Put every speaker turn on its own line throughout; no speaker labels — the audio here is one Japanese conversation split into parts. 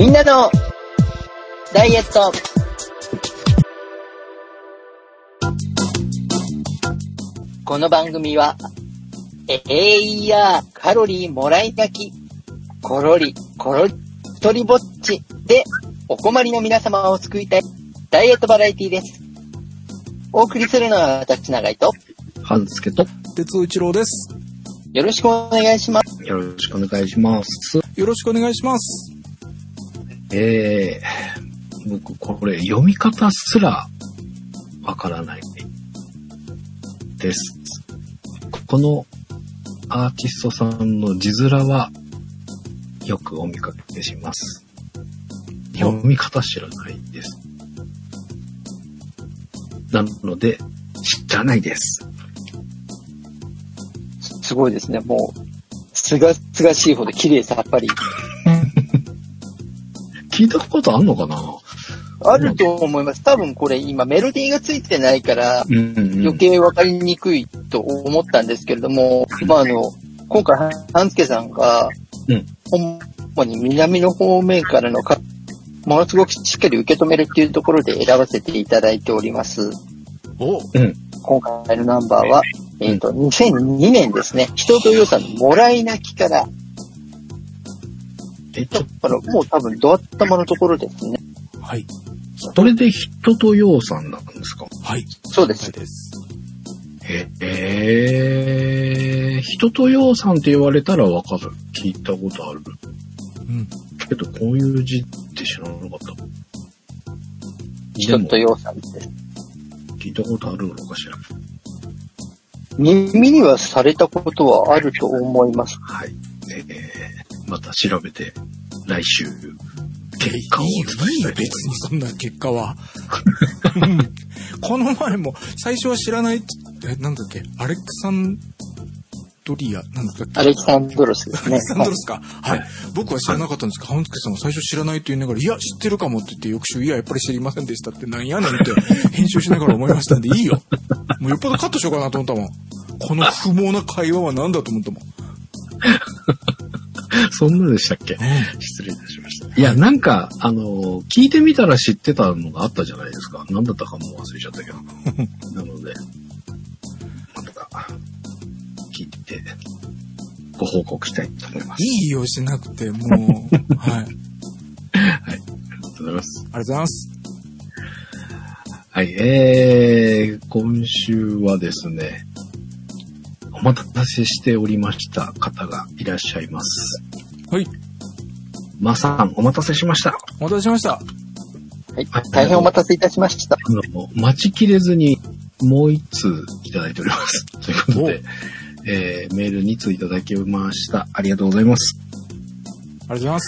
みんなのダイエット。この番組はカロリーもらい泣きコロリ一人ぼっちでお困りの皆様を救いたいダイエットバラエティです。お送りするのは私永井と
半助と
哲夫一郎です。
よろしくお願いします。
よろしくお願いします。
よろしくお願いします。
僕これ読み方すらわからないです。このアーティストさんの字面はよくお見かけします。読み方知らないです。なので知らないです。
すごいですね。もうすがすがしいほど綺麗さっぱり。
聞いたことあんのかな？
あると思います。多分これ今メロディーがついてないから余計わかりにくいと思ったんですけれども、今回半助さんが主に南の方面からのものすごくしっかり受け止めるっていうところで選ばせていただいております。今回のナンバーは、2002年ですね。人とよさのもらい泣きから。もう多分ドアッ玉のところですね。
はい。
それで人とようさんなんですか？
はい。
そうです。
人とようさんって言われたらわかる。聞いたことある。けどこういう字って知らなかった。
人とようさんです。
聞いたことあるのかしら。
耳にはされたことはあると思います。
はい。また調べて来週結果をお伝えしたいと思います。
別にそんな結果は。この前も最初は知らない。なんだっけ、アレクサンドリアなんだっけ。
アレキサンドロスですね。
アレキサンドロスか。はい。僕は知らなかったんですけど、半助さんが最初知らないと言いながら、いや知ってるかもって言って翌週、いややっぱり知りませんでしたってなんやねんって編集しながら思いましたんでいいよ。もうよっぽどカットしようかなと思ったもん。この不毛な会話は何だと思ったもん。
そんなでしたっけ？失礼いたしました。いや、なんか、聞いてみたら知ってたのがあったじゃないですか。何だったかも忘れちゃったけど。なので、また、聞いて、ご報告したいと思います。
いいよ、しなくて、もう。はい。はい。
ありがとうございます。
ありがとうございます。
はい、今週はですね、お待たせしておりました方がいらっしゃいます。
はい。
まさん、お待たせしました。
お待たせしました。
はい。大変お待たせいたしました。
待ちきれずにもう一通いただいております。ということで、メール2通いただきました。ありがとうございます。
ありがとうございます。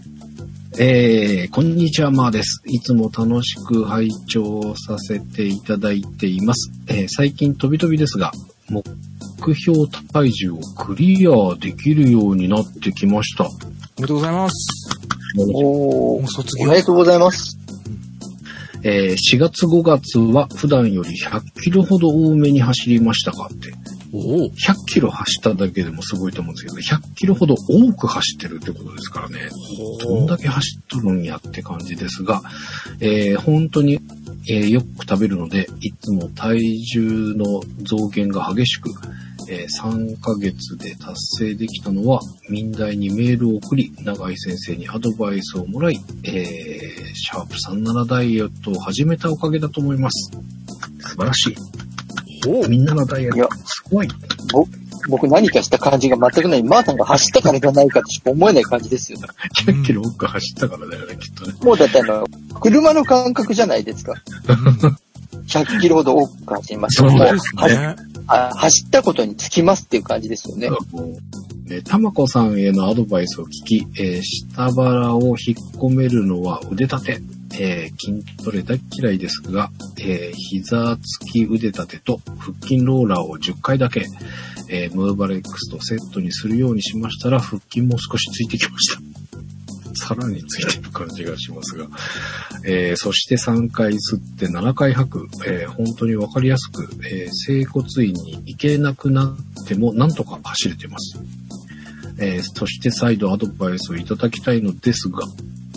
こんにちは、まーです。いつも楽しく拝聴させていただいています。最近飛び飛びですが、目標体重をクリアできるようになってきました。
おめでとうございます。
もう
卒業。
おめでとうございます。
4月5月は普段より100キロほど多めに走りましたかって。100キロ走っただけでもすごいと思うんですけど、100キロほど多く走ってるってことですからね。どんだけ走っとるんやって感じですが、本当に、よく食べるので、いつも体重の増減が激しく、3ヶ月で達成できたのは、民大にメールを送り、永井先生にアドバイスをもらい、シャープ37ダイエットを始めたおかげだと思います。素晴らしい。みんなのダイエット、すごい。
僕何かした感じが全くない。マーさんが走ったからじゃないかとしか思えない感じですよね。
100キロ多く走ったからだよね、きっとね。
もうだって車の感覚じゃないですか。100キロほど多く走りました。
そうですね。
走ったことにつきますっていう感じですよね。
たまこさんへのアドバイスを聞き、下腹を引っ込めるのは腕立て。筋トレ大嫌いですが、膝つき腕立てと腹筋ローラーを10回だけ、ムーバレックスとセットにするようにしましたら、腹筋も少しついてきました。さらについてる感じがしますが、そして3回吸って7回吐く、本当にわかりやすく、整骨院に行けなくなってもなんとか走れてます。そして再度アドバイスをいただきたいのですが、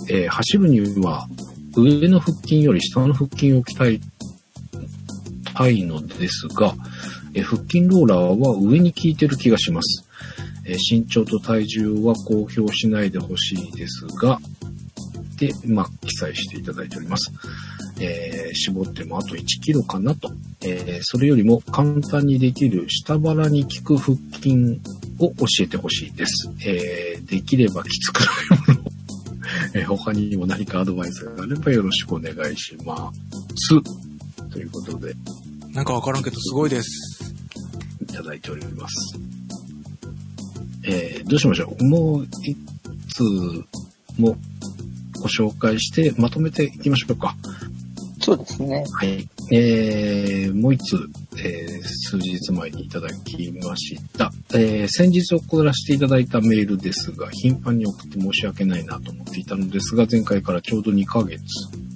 走るには上の腹筋より下の腹筋を鍛えたいのですが、腹筋ローラーは上に効いてる気がします。身長と体重は公表しないでほしいですが、で、記載していただいております。絞ってもあと1キロかなと。それよりも簡単にできる下腹に効く腹筋を教えてほしいです。できればきつくないものを、他にも何かアドバイスがあればよろしくお願いします。ということで。
なんかわからんけどすごいです。
いただいております。どうしましょう。もう一つもご紹介してまとめていきましょうか。
そうですね。
はい。もう一つ、数日前にいただきました。先日送らせていただいたメールですが、頻繁に送って申し訳ないなと思っていたのですが、前回からちょうど2ヶ月。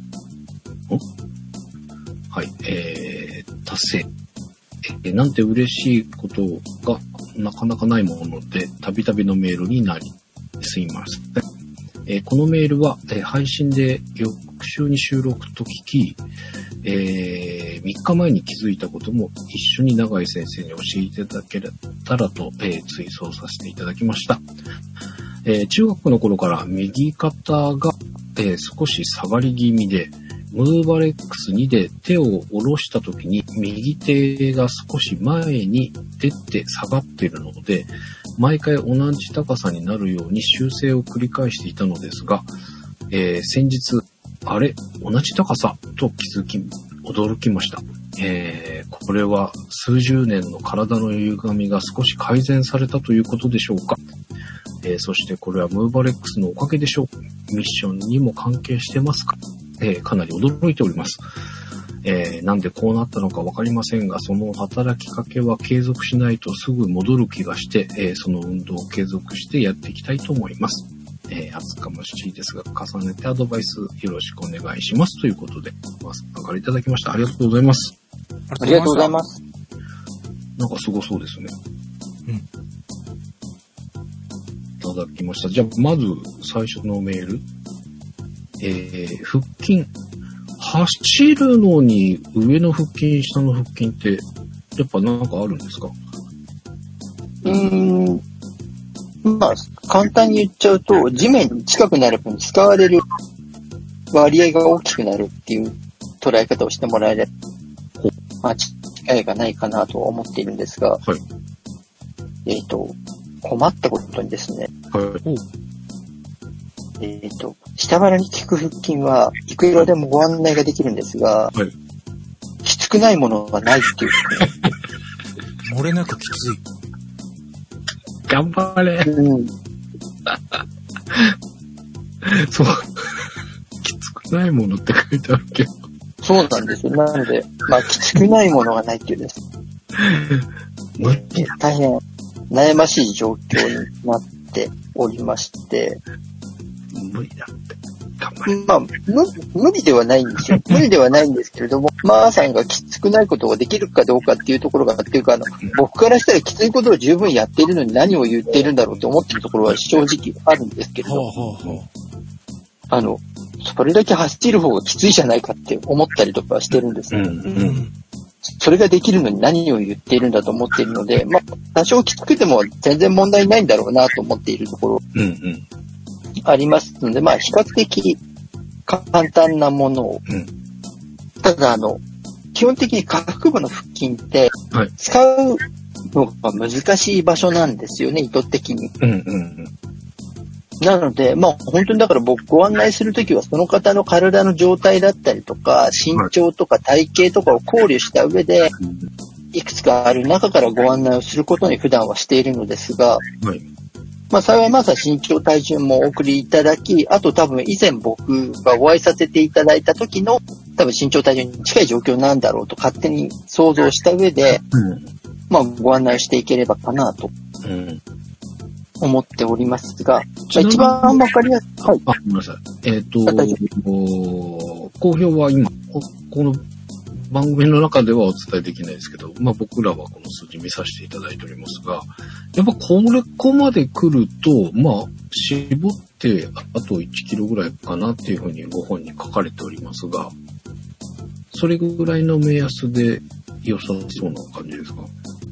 はい。達成。なんて嬉しいことがなかなかないもので、たびたびのメールになり、すいません。このメールは、配信で翌週に収録と聞き、3日前に気づいたことも一緒に永井先生に教えていただけたらと、追送させていただきました。中学の頃から右肩が、少し下がり気味で、ムーバレックス2で手を下ろした時に右手が少し前に出て下がっているので、毎回同じ高さになるように修正を繰り返していたのですが、先日、あれ同じ高さと驚きました。これは数十年の体の歪みが少し改善されたということでしょうか。そしてこれはムーバレックスのおかげでしょう。ミッションにも関係してますか。かなり驚いております。なんでこうなったのかわかりませんが、その働きかけは継続しないとすぐ戻る気がして、その運動を継続してやっていきたいと思います。厚かましいですが、重ねてアドバイスよろしくお願いします。ということで、参加いただきました。ありがとうございます。
ありがとうございます。
なんかすごそうですね。
うん。
いただきました。じゃあ、まず最初のメール。腹筋。走るのに上の腹筋、下の腹筋って、やっぱなんかあるんですか？
簡単に言っちゃうと、地面に近くなる分使われる割合が大きくなるっていう捉え方をしてもらえれば、機会がないかなとは思っているんですが、
はい。
困ったことにですね、
はい。
下腹に効く腹筋はいくらでもご案内ができるんですが、
はい、
きつくないものがないっていう。
漏れなくきつい。
頑張れ。
うん、
そう。きつくないものって書いてあるけど。
そうなんですよ。なので、きつくないものがないっていうです。大変悩ましい状況になっておりまして、
無理だって。頑張れ。
無理ではないんですよ。無理ではないんですけれども、さんがきつくないことができるかどうかっていうところが、っていうか、僕からしたらきついことを十分やっているのに何を言っているんだろうと思っているところは正直あるんですけれど、それだけ走る方がきついじゃないかって思ったりとかしてるんですよ。それができるのに何を言っているんだと思っているので、多少きつくても全然問題ないんだろうなと思っているところ。ありますので、比較的簡単なものを。ただ、基本的に下腹部の腹筋って、使うのが難しい場所なんですよね、意図的に。なので、本当にだから僕ご案内するときは、その方の体の状態だったりとか、身長とか体型とかを考慮した上で、いくつかある中からご案内をすることに普段はしているのですが、幸い身長体重もお送りいただき、あと多分以前僕がお会いさせていただいた時の多分身長体重に近い状況なんだろうと勝手に想像した上で、ご案内していければかなと思っておりますが、一番わかりやすい。
はい。ごめんなさい。公表は今、この番組の中ではお伝えできないですけど、僕らはこの数字見させていただいておりますが、やっぱこまで来ると、 絞ってあと1キロぐらいかなっていうふうにご本に書かれておりますが、それぐらいの目安で良さそうな感じですか？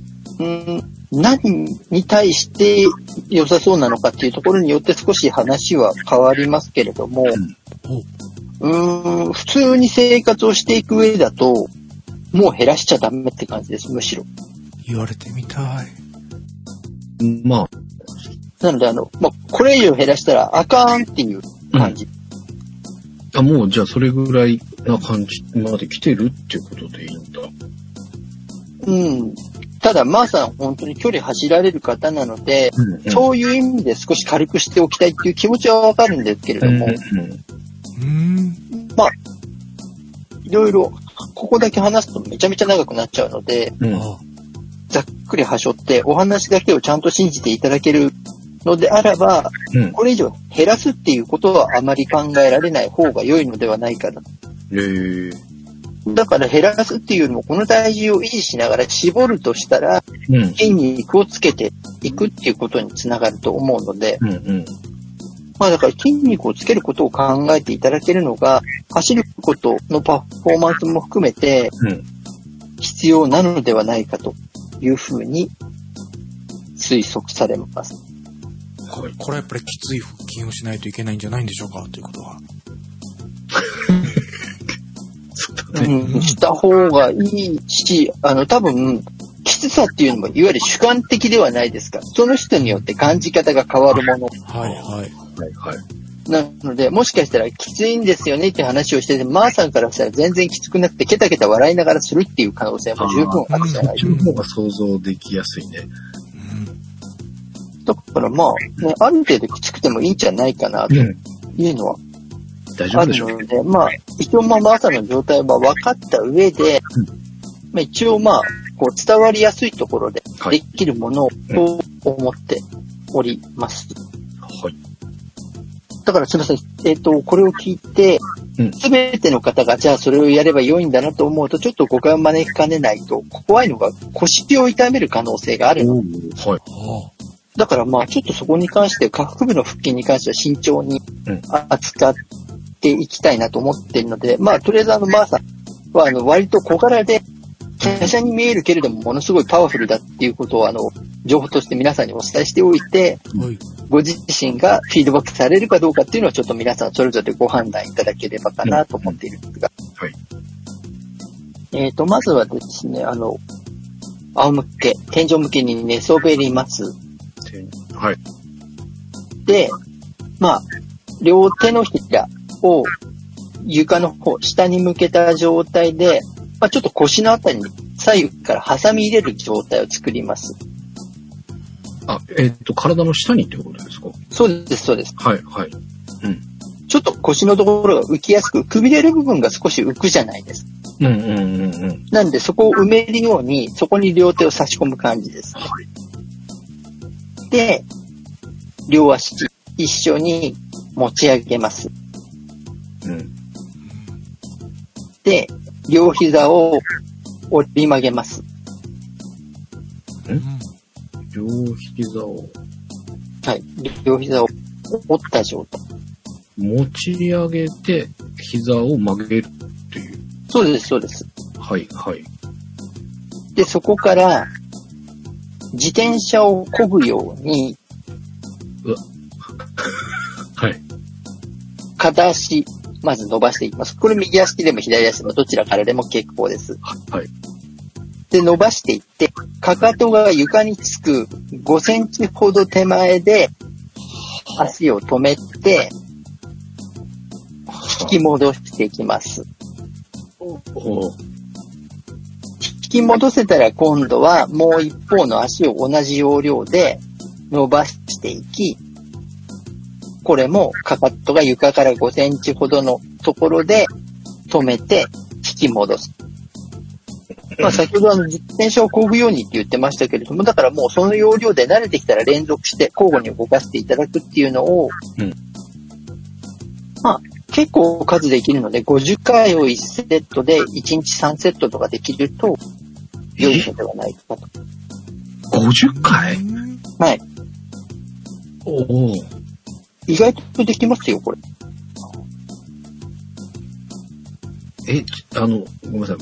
何に対して良さそうなのかっていうところによって少し話は変わりますけれども、普通に生活をしていく上だと、もう減らしちゃダメって感じです、むしろ。
言われてみたい。
まあ。
なのでこれ以上減らしたらあかんっていう感じ。
もうじゃあそれぐらいな感じまで来てるっていうことでいいんだ。
ただ、マーさん本当に距離走られる方なので、そういう意味で少し軽くしておきたいっていう気持ちはわかるんですけれども、まあ、いろいろ、ここだけ話すとめちゃめちゃ長くなっちゃうので、ざっくり端折ってお話だけをちゃんと信じていただけるのであれば、これ以上減らすっていうことはあまり考えられない方が良いのではないかな。だから減らすっていうよりもこの体重を維持しながら絞るとしたら、筋肉をつけていくっていうことにつながると思うので、まあだから筋肉をつけることを考えていただけるのが、走ることのパフォーマンスも含めて必要なのではないかというふうに推測されます。
これはやっぱりきつい腹筋をしないといけないんじゃないんでしょうかということは。
した方がいいし、多分、きつさっていうのも、いわゆる主観的ではないですか。その人によって感じ方が変わるもの。なので、もしかしたらきついんですよねって話をしてて、マーさんからしたら全然きつくなくて、ケタケタ笑いながらするっていう可能性も十分あるじゃないですか。
そっちの方が想像できやすいね。
だからまあ、ね、ある程度きつくてもいいんじゃないかなというのは、あるので、まあ、一応マーさんの状態は分かった上で、一応こう伝わりやすいところでできるものを思っております。だからすみません、これを聞いて、すべての方がじゃあそれをやれば良いんだなと思うと、ちょっと誤解を招きかねないと、怖いのが腰を痛める可能性があるので、だからちょっとそこに関して、下腹部の腹筋に関しては慎重に扱っていきたいなと思っているので、とりあえずマーさんは割と小柄で、華奢に見えるけれどもものすごいパワフルだっていうことを情報として皆さんにお伝えしておいて、ご自身がフィードバックされるかどうかっていうのはちょっと皆さんそれぞれご判断いただければかなと思っているんですが、まずはですね、仰向け、天井向けに寝そべります。で、両手のひらを床の方、下に向けた状態で、ちょっと腰のあたりに左右から挟み入れる状態を作ります。
体の下にってことですか？
そうです、そうです。
ち
ょっと腰のところが浮きやすく、くびれる部分が少し浮くじゃないですか。なんでそこを埋めるように、そこに両手を差し込む感じです。で、両足一緒に持ち上げます。で、両膝を折り曲げます。
両膝を。
両膝を折った状態。
持ち上げて、膝を曲げるっていう。
そうです、そうです。で、そこから、自転車を漕ぐように、片足、まず伸ばしていきます。これ右足でも左足でもどちらからでも結構です。で、伸ばしていって、かかとが床につく5センチほど手前で足を止めて、引き戻していきます。引き戻せたら今度はもう一方の足を同じ要領で伸ばしていき、これもかかとが床から5センチほどのところで止めて引き戻す。先ほど自転車を漕ぐようにって言ってましたけれども、だからもうその要領で慣れてきたら連続して交互に動かしていただくっていうのを、結構数できるので、50回を1セットで1日3セットとかできると良いのではないかと。
50回？
意外とできますよ、これ。
ごめんなさい。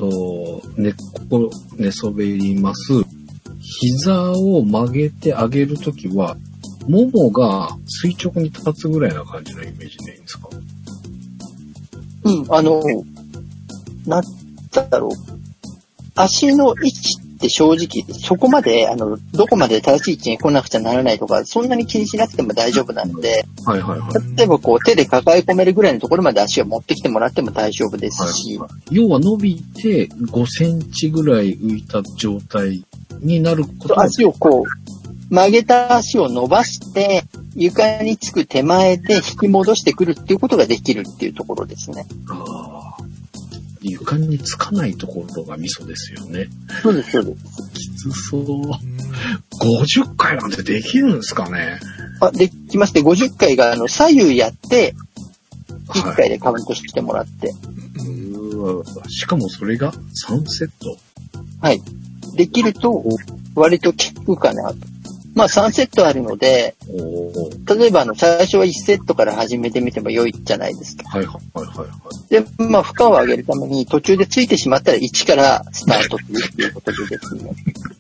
寝そべります。膝を曲げて上げるときは、ももが垂直に立つぐらいな感じのイメージでいいんですか？
うん、なんだろう。足の位置って正直、そこまで、どこまで正しい位置に来なくちゃならないとか、そんなに気にしなくても大丈夫なので、
はいはいはい。
例えばこう手で抱え込めるぐらいのところまで足を持ってきてもらっても大丈夫ですし。
はい、要は伸びて5センチぐらい浮いた状態になることは、
足をこう、曲げた足を伸ばして、床につく手前で引き戻してくるっていうことができるっていうところですね。
床につかないところがミソですよね。
そうです、そうです。
きつそう。50回なんてできるんですかね？
できまして、50回が左右やって、1回でカウントしてもらって。
しかもそれが3セット。
はい。できると、割と効くかなと。まあ3セットあるので、例えば最初は1セットから始めてみても良いじゃないですか。
はいはいはいはい。
で、まあ負荷を上げるために途中でついてしまったら1からスタートするっていうことでですね。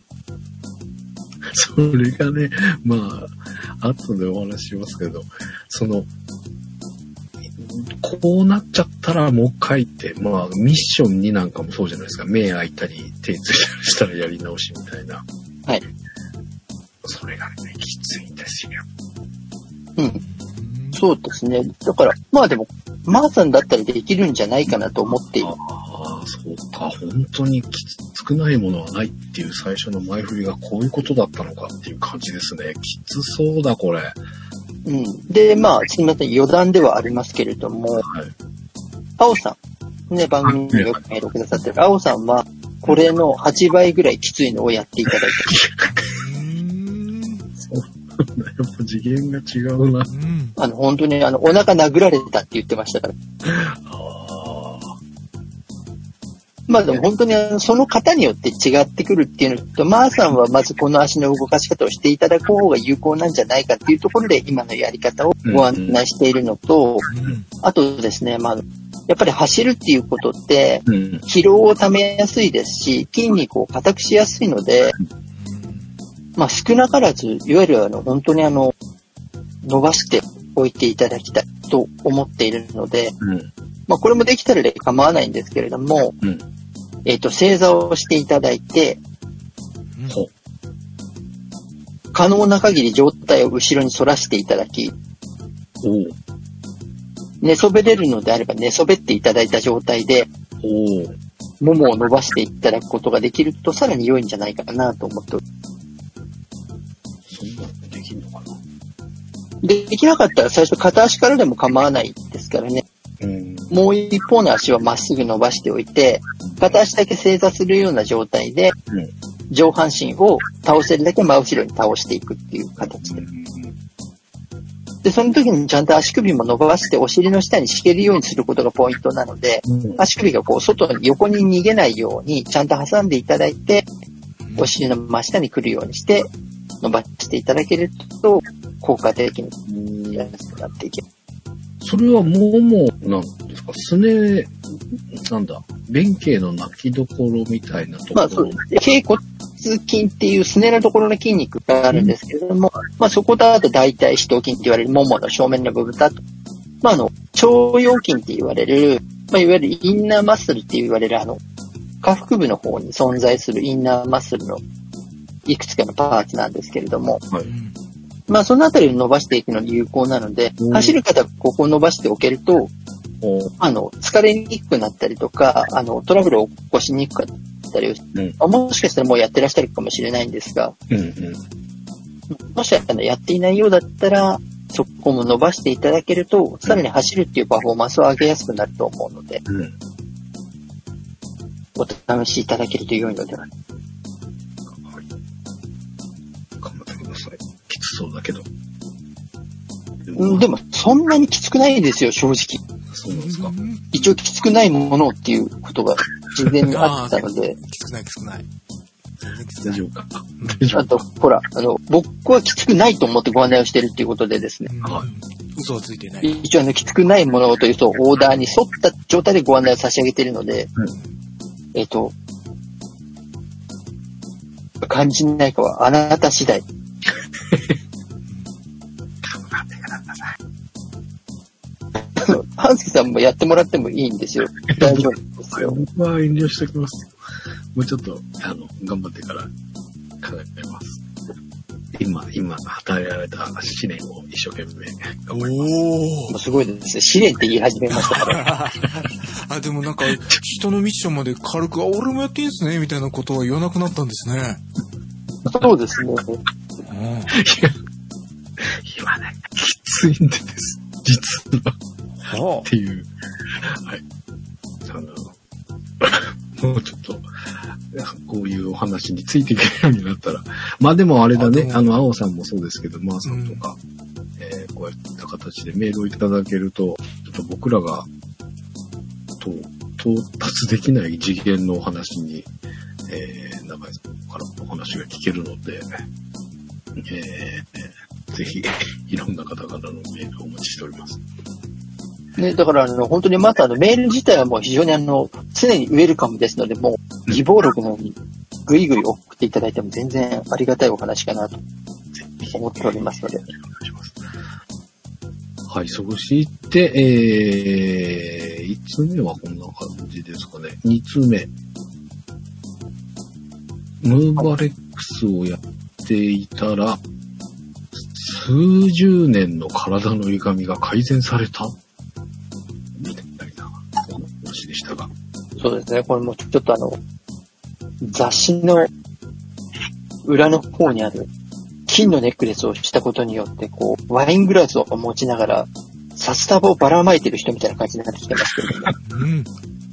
それがね、まあ、後でお話ししますけど、こうなっちゃったらもう一回って、まあミッション2なんかもそうじゃないですか。目開いたり手ついたりしたらやり直しみたいな。
はい。
それがね、きついんですよ。
うん。そうですね。だから、まあでも、マーさんだったらできるんじゃないかなと思っている。
ああ、そうか。本当にきつくないものはないっていう最初の前振りがこういうことだったのかっていう感じですね。きつそうだ、これ。
うん。で、まあ、すみません。余談ではありますけれども、はい。青さん。ね、番組によくメールをくださってる青さんは、これの8倍ぐらいきついのをやっていただいて
やっぱ次元が違うな。
本当にお腹殴られたって言ってましたから。まあでも本当にその方によって違ってくるっていうのと、マーさんはまずこの足の動かし方をしていただく方が有効なんじゃないかっていうところで今のやり方をご案内しているのと、あとですね、まあ、やっぱり走るっていうことって、疲労をためやすいですし、筋肉を硬くしやすいので、まあ少なからず、いわゆる本当に伸ばしておいていただきたいと思っているので、まあこれもできたら構わないんですけれども、正座をしていただいて、可能な限り上体を後ろに反らしていただき、寝そべれるのであれば寝そべっていただいた状態で、ももを伸ばしていただくことができるとさらに良いんじゃないかなと思っております。
そんなのできるのかな？
できなかったら最初片足からでも構わないですからね。もう一方の足はまっすぐ伸ばしておいて、片足だけ正座するような状態で、上半身を倒せるだけ真後ろに倒していくっていう形で。で、その時にちゃんと足首も伸ばしてお尻の下に敷けるようにすることがポイントなので、足首がこう外に横に逃げないようにちゃんと挟んでいただいて、お尻の真下に来るようにして伸ばしていただけると効果的にやりやすくなっていきます。
それはももなんですか？すね、なんだ、弁慶の泣きどころみたいなところ。
まあそうです。脛骨筋っていうすねのところの筋肉があるんですけれども、まあそこだと大腿四頭筋って言われるももの正面の部分だと、まあ腸腰筋って言われる、まあいわゆるインナーマッスルって言われる下腹部の方に存在するインナーマッスルのいくつかのパーツなんですけれども、はい、まあそのあたりを伸ばしていくのに有効なので、走る方はここを伸ばしておけると、疲れにくくなったりとか、トラブルを起こしにくかったり、もしかしたらもうやってらっしゃるかもしれないんですが、もしやっていないようだったら、そこも伸ばしていただけると、さらに走るっていうパフォーマンスを上げやすくなると思うので、お試しいただけると良いのではないか。
はい。頑張ってください。きつそうだけど。
でも、そんなにきつくないですよ、正直。
そうなんですか。
一応きつくないものっていうことが事前にあったので。
きつくない。
大丈夫か。
あと、ほら、僕はきつくないと思ってご案内をしてるっていうことでですね。
はい。
嘘はついてない。
一応きつくないものというと、オーダーに沿った状態でご案内を差し上げているので、感じないかはあなた次第。半助さんもやってもらってもいいんですよ。大丈夫ですよ。
僕は遠慮しておきます。もうちょっと、頑張ってから考えます。今、与えられた試練を一生懸命頑張ります。
すごいですね。試練って言い始めましたから。
あ、でもなんか、人のミッションまで軽く、俺もやっていいんですね、みたいなことは言わなくなったんですね。
そうですね。
今ね、きついんでです。実は。っていう。はい。もうちょっと、こういうお話についていけるようになったら。まあでもあれだね、青さんもそうですけど、マーさんとか、こういった形でメールをいただけると、ちょっと僕らが、到達できない次元のお話に、長井さんからお話が聞けるので、ぜひ、いろんな方々のメールをお待ちしております。
ね、だから本当にまたメール自体はもう非常に常にウェルカムですので、もう、非暴力のようにぐいぐい送っていただいても全然ありがたいお話かなと思っておりますので。お願いします。
はい、そして、1通目はこんな感じですかね。2通目。ムーバレックスをやっていたら、数十年の体の歪みが改善されたみたいな話でしたが。
そうですね。これもちょっと雑誌の裏の方にある金のネックレスをしたことによって、ワイングラスを持ちながら、札束をばらまいてる人みたいな感じになってきてますけどね。うん。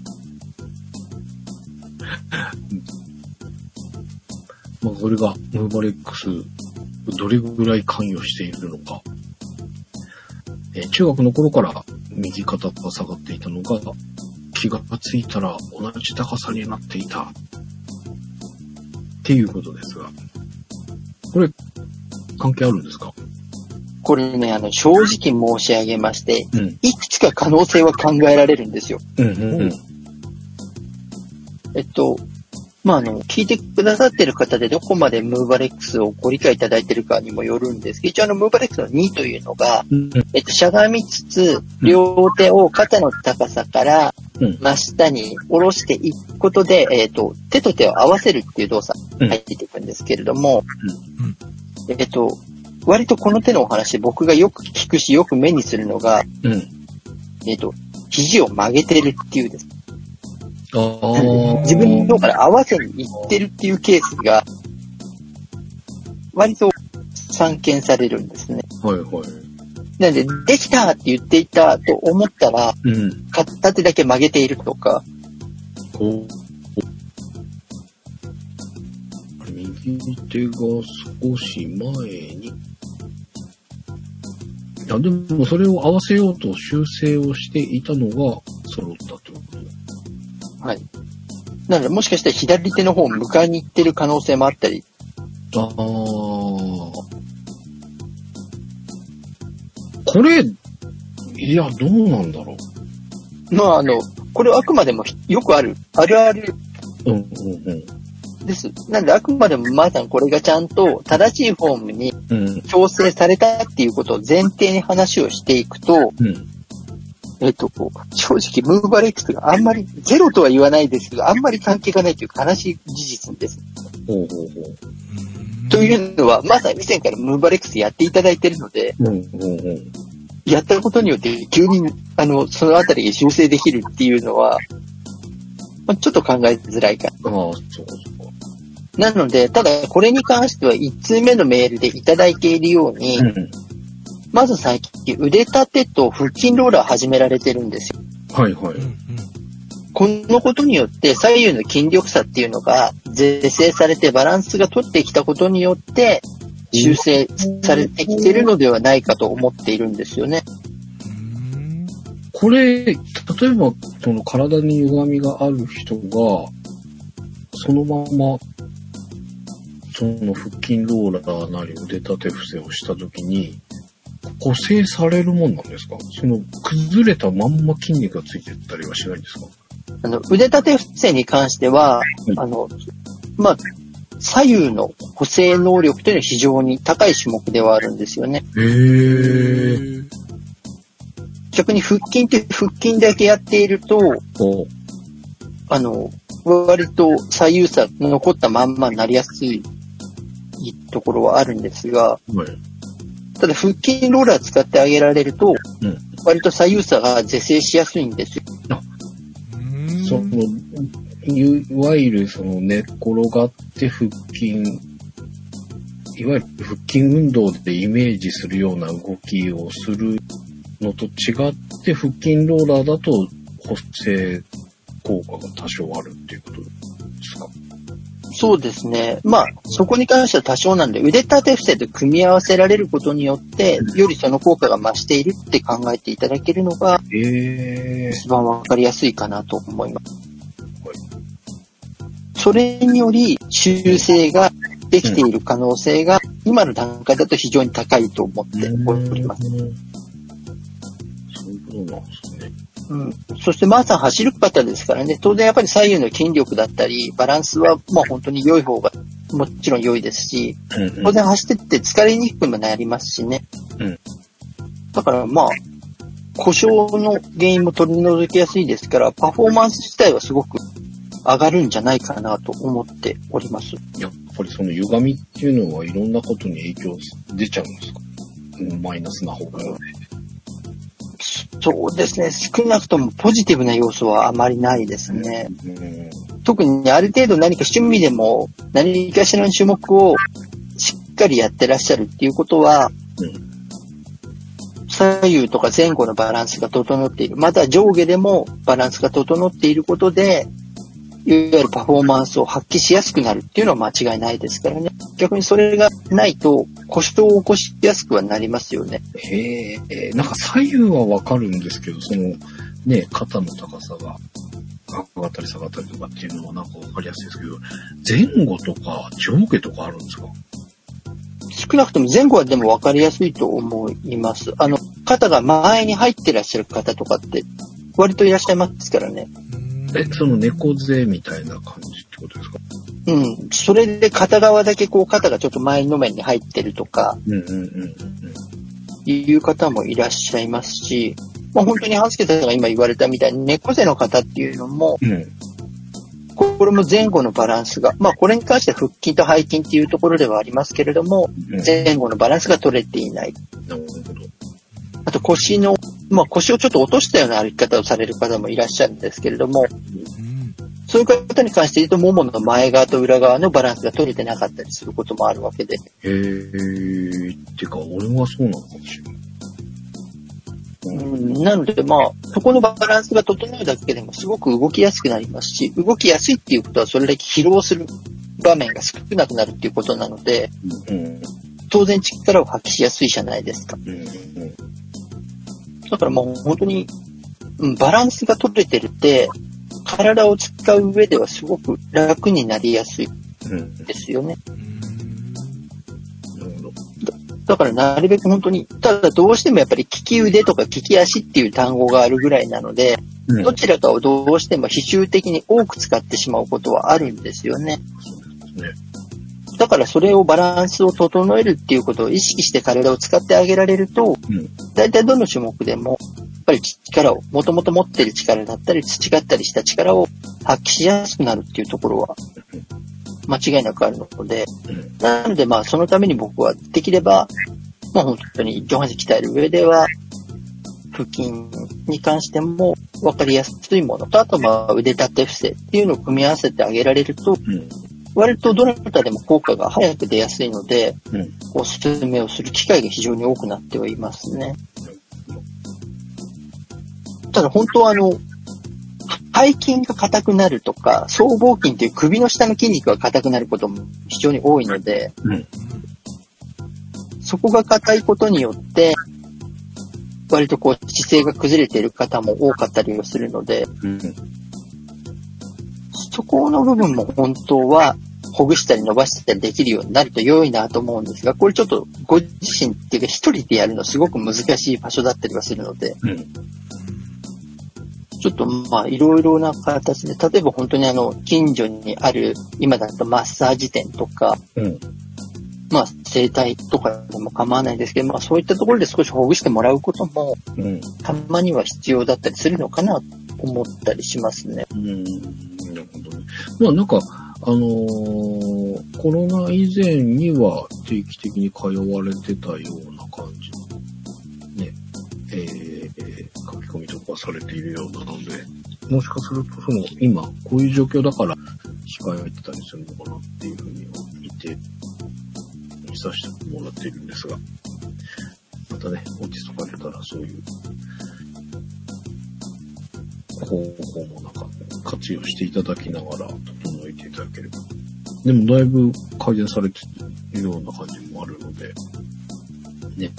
まあ、これがムーバレックス、どれぐらい関与しているのか。中学の頃から右肩が下がっていたのが、気がついたら同じ高さになっていた。っていうことですが。これ、関係あるんですか？
これね、正直申し上げまして、いくつか可能性は考えられるんですよ。まあ、聞いてくださってる方でどこまでムーバレックスをご理解いただいてるかにもよるんですけど、一応ムーバレックスの2というのが、しゃがみつつ、両手を肩の高さから真下に下ろしていくことで、手と手を合わせるっていう動作が入っていくんですけれども、割とこの手のお話、僕がよく聞くし、よく目にするのが、肘を曲げてるっていうです。自分の方から合わせに行ってるっていうケースが、割と散見されるんですね。
はいはい。
なので、できたって言っていたと思ったら、片手だけ曲げているとか。
右手が少し前に。いや、でもそれを合わせようと修正をしていたのが揃ったってこと？
はい。なので、もしかしたら左手の方を迎えに行ってる可能性もあったり。
これ、いや、どうなんだろ
う。まあ、これはあくまでもよくあるあるです。なので、あくまでもまさにこれがちゃんと正しいフォームに調整されたっていうことを前提に話をしていくと、正直、ムーバレックスがあんまり、ゼロとは言わないですけど、あんまり関係がないという悲しい事実です。というのは、まさに以前からムーバレックスやっていただいているので、やったことによって急に、そのあたりが修正できるっていうのは、ちょっと考えづらいかな。なので、ただこれに関しては1通目のメールでいただいているように、まず最近腕立てと腹筋ローラー始められてるんですよ。
はいはい。
このことによって左右の筋力差っていうのが是正されてバランスが取ってきたことによって修正されてきてるのではないかと思っているんですよね。
これ、例えばその体に歪みがある人がそのままその腹筋ローラーなり腕立て伏せをしたときに補正されるもんなんですか？崩れたまんま筋肉がついてったりはしないんですか？
腕立て伏せに関しては、左右の補正能力というのは非常に高い種目ではあるんですよね。逆に腹筋って腹筋だけやっていると、割と左右差残ったまんまになりやすいところはあるんですが、ただ腹筋ローラー使ってあげられると、割と左右差が是正しやすいんですよ。
いわゆる寝っ転がって腹筋、いわゆる腹筋運動でイメージするような動きをするのと違って腹筋ローラーだと補正効果が多少あるっていうことですか？
そうですね。そこに関しては多少なんで、腕立て伏せと組み合わせられることによって、よりその効果が増しているって考えていただけるのが、一番わかりやすいかなと思います。それにより修正ができている可能性が、今の段階だと非常に高いと思っております。
そういうことなんですね。
そしてマーさん走る方ですからね、当然やっぱり左右の筋力だったり、バランスは本当に良い方がもちろん良いですし、当然走ってって疲れにくくもなりますしね。だから故障の原因も取り除きやすいですから、パフォーマンス自体はすごく上がるんじゃないかなと思っております。
やっぱり歪みっていうのはいろんなことに影響出ちゃうんですか？マイナスな方向で。
そうですね。少なくともポジティブな要素はあまりないですね。特にある程度何か趣味でも何かしらの種目をしっかりやってらっしゃるっていうことは、左右とか前後のバランスが整っている。また上下でもバランスが整っていることで、いわゆるパフォーマンスを発揮しやすくなるっていうのは間違いないですからね。逆にそれがないと故障を起こしやすくはなりますよね。
なんか左右はわかるんですけど、肩の高さが上がったり下がったりとかっていうのはなんかわかりやすいですけど、前後とか上下とかあるんですか？
少なくとも前後はでもわかりやすいと思います。肩が前に入ってらっしゃる方とかって割といらっしゃいますからね。
猫背みたいな感じってことですか？
それで片側だけ肩がちょっと前の面に入ってるとか、いう方もいらっしゃいますし、本当に半助さんが今言われたみたいに猫背の方っていうのも、これも前後のバランスが、これに関しては腹筋と背筋っていうところではありますけれども、前後のバランスが取れていない。あと腰をちょっと落としたような歩き方をされる方もいらっしゃるんですけれども、そういう方に関して言うと、ももの前側と裏側のバランスが取れてなかったりすることもあるわけで。
ってか、俺はそうなのかもしれない。
なので、そこのバランスが整うだけでもすごく動きやすくなりますし、動きやすいっていうことはそれだけ疲労する場面が少なくなるっていうことなので、当然力を発揮しやすいじゃないですか。だから本当に、バランスが取れてるって、体を使う上ではすごく楽になりやすいですよね。だからなるべく本当に、ただどうしてもやっぱり利き腕とか利き足っていう単語があるぐらいなので、どちらかをどうしても比重的に多く使ってしまうことはあるんですよね。だからそれをバランスを整えるっていうことを意識して体を使ってあげられると、大体どの種目でも、やっぱり力を、もともと持っている力だったり、培ったりした力を発揮しやすくなるっていうところは、間違いなくあるので、なのでそのために僕はできれば、本当に上半身鍛える上では、腹筋に関しても分かりやすいものと、あと腕立て伏せっていうのを組み合わせてあげられると、割とどなたでも効果が早く出やすいので、おすすめをする機会が非常に多くなってはいますね。ただ本当は背筋が硬くなるとか、僧帽筋という首の下の筋肉が硬くなることも非常に多いので、そこが硬いことによって、割と姿勢が崩れている方も多かったりはするので、そこの部分も本当はほぐしたり伸ばしたりできるようになると良いなと思うんですが、これちょっとご自身っていうか一人でやるのすごく難しい場所だったりはするので、ちょっとまあいろいろな形で、例えば本当に近所にある今だとマッサージ店とか、まあ整体とかでも構わないですけど、まあそういったところで少しほぐしてもらうことも、たまには必要だったりするのかなと思ったりしますね。
なるほどね。まあなんか、コロナ以前には定期的に通われてたような感じのね、書き込みとかされているようなので、もしかすると今こういう状況だから控えてたりするのかなっていうふうには見させてもらっているんですが、またね、落ち着かれたらそういう方法もなんか活用していただきながら整えていただければ。でもだいぶ改善されているような感じもあるので、ね、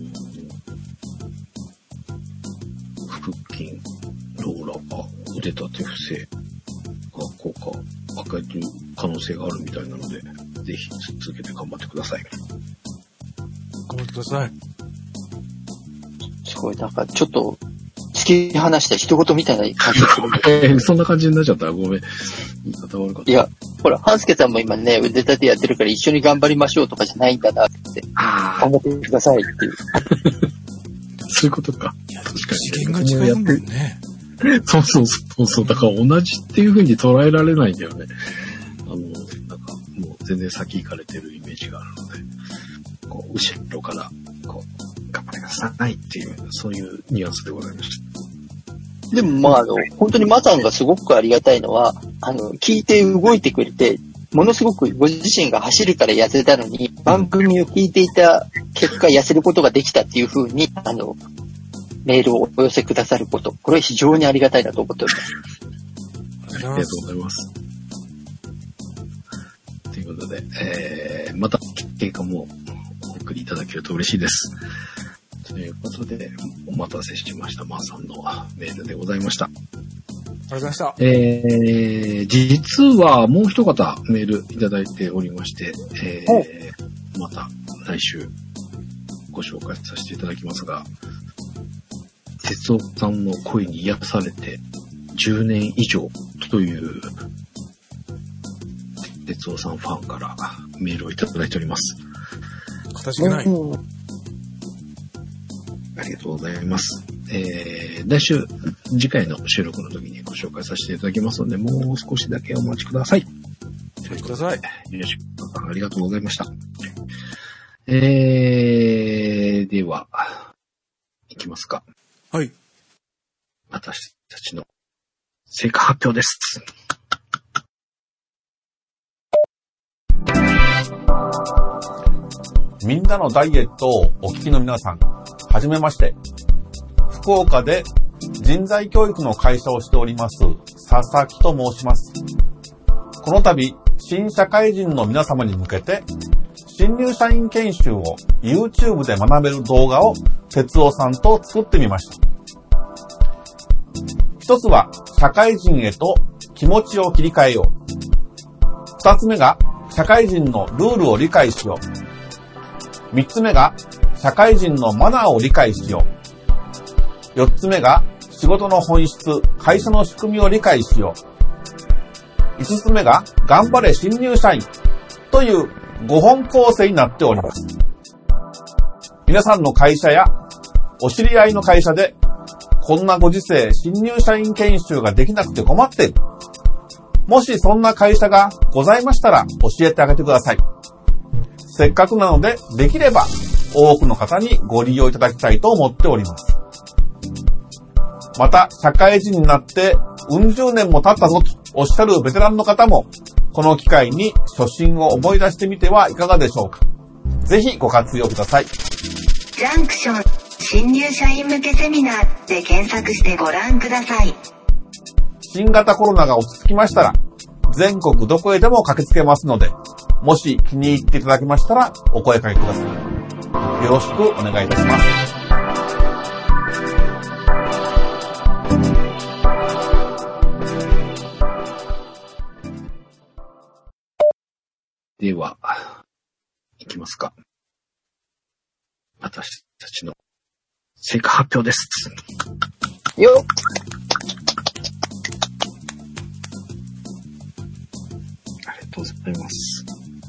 腹筋、ローラーバー、腕立て伏せが効果、与えている可能性があるみたいなので、ぜひ続けて頑張ってください。
頑張ってください。
すごい、なんかちょっと、突き放した一言みたいな感じがするん
でそんな感じになっちゃったらごめん。言い方悪かった。
いや、ほら、半助さんも今ね、腕立てやってるから一緒に頑張りましょうとかじゃないんだなって。頑張ってくださいっていう。
そういうことか。
いや、確かに次元が違うもんね。
そう。だから同じっていう風に捉えられないんだよね。なんかもう全然先行かれてるイメージがあるので、こう、後ろから、こう、頑張ってくださいっていう、そういうニュアンスでございました。
でもまあ本当にマさんがすごくありがたいのは、聞いて動いてくれて、ものすごくご自身が走るから痩せたのに、番組を聞いていた結果痩せることができたっていう風に、メールをお寄せくださること、これは非常にありがたいなと思っております。
ありがとうございます。ということで、また経過もお送りいただけると嬉しいです。ということで、お待たせしました。まーさんのメールでございました。
ありがとうございました。
実はもう一方メールいただいておりまして、また来週ご紹介させていただきますが、哲夫さんの声に癒されて10年以上という哲夫さんファンからメールをいただいております。
形がない。
ありがとうございます。来週、次回の収録の時にご紹介させていただきますので、もう少しだけお待ちください。
お待ちください。
よろしく。ありがとうございました。では、いきますか。
はい。
私たちの成果発表です。
みんなのダイエットをお聞きの皆さん、はじめまして。福岡で人材教育の会社をしております佐々木と申します。この度、新社会人の皆様に向けて、新入社員研修を YouTube で学べる動画を哲夫さんと作ってみました。一つは、社会人へと気持ちを切り替えよう。二つ目が、社会人のルールを理解しよう。三つ目が、社会人のマナーを理解しよう。四つ目が、仕事の本質、会社の仕組みを理解しよう。五つ目が、頑張れ新入社員という5本構成になっております。皆さんの会社やお知り合いの会社で、こんなご時世新入社員研修ができなくて困っている。もしそんな会社がございましたら教えてあげてください。せっかくなので、できれば多くの方にご利用いただきたいと思っております。また、社会人になってうん十年も経ったぞとおっしゃるベテランの方も、この機会に初心を思い出してみてはいかがでしょうか。ぜひご活用ください。
ジャンクション新入社員向けセミナーで検索してご覧ください。
新型コロナが落ち着きましたら、全国どこへでも駆けつけますので、もし気に入っていただけましたらお声掛けください。よろしくお願いいたします。
では、いきますか。私たちの成果発表です。
よっ。
ありがとうございます。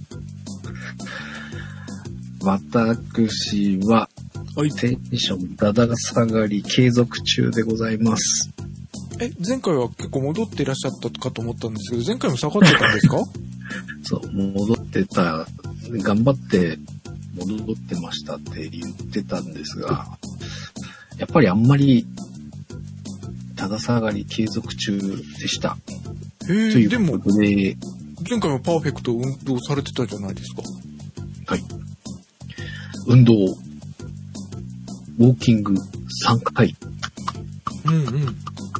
私は、テンションだだ下がり継続中でございます。
前回は結構戻っていらっしゃったかと思ったんですけど、前回も下がってたんですか？
そう、戻ってた、頑張って戻ってましたって言ってたんですが、やっぱりあんまり、ただ下がり継続中でした。ということで、
前回はパーフェクト運動されてたじゃないですか。
はい。運動、ウォーキング3回。
うんうん。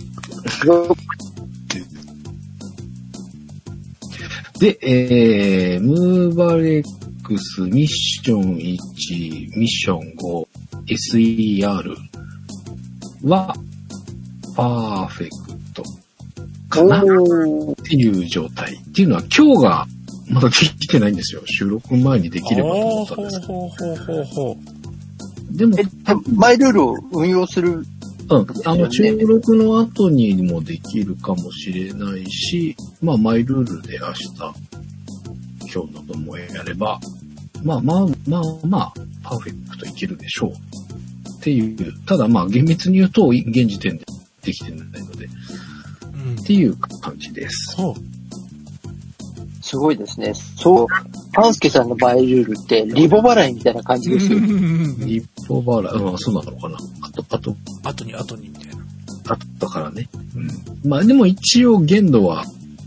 で、ムーバレックスミッション1、ミッション5、SER はパーフェクトかなっていう状態。っていうのは今日がまだできてないんですよ。収録前にできればと思ったんですけど。でも、
マイルールを運用する。
収録の後にもできるかもしれないし、まあ、マイルールで今日の分もやれば、まあ、パーフェクトいけるでしょう。っていう、ただまあ、厳密に言うと、現時点でできてないので、っていう感じです。
すごいですね。そう、パンスケさんのマイルールって、リボ払いみたいな感じですよ。
リボ払い、そうなのかな。
後にみたいな。
後からね。まあでも一応限度は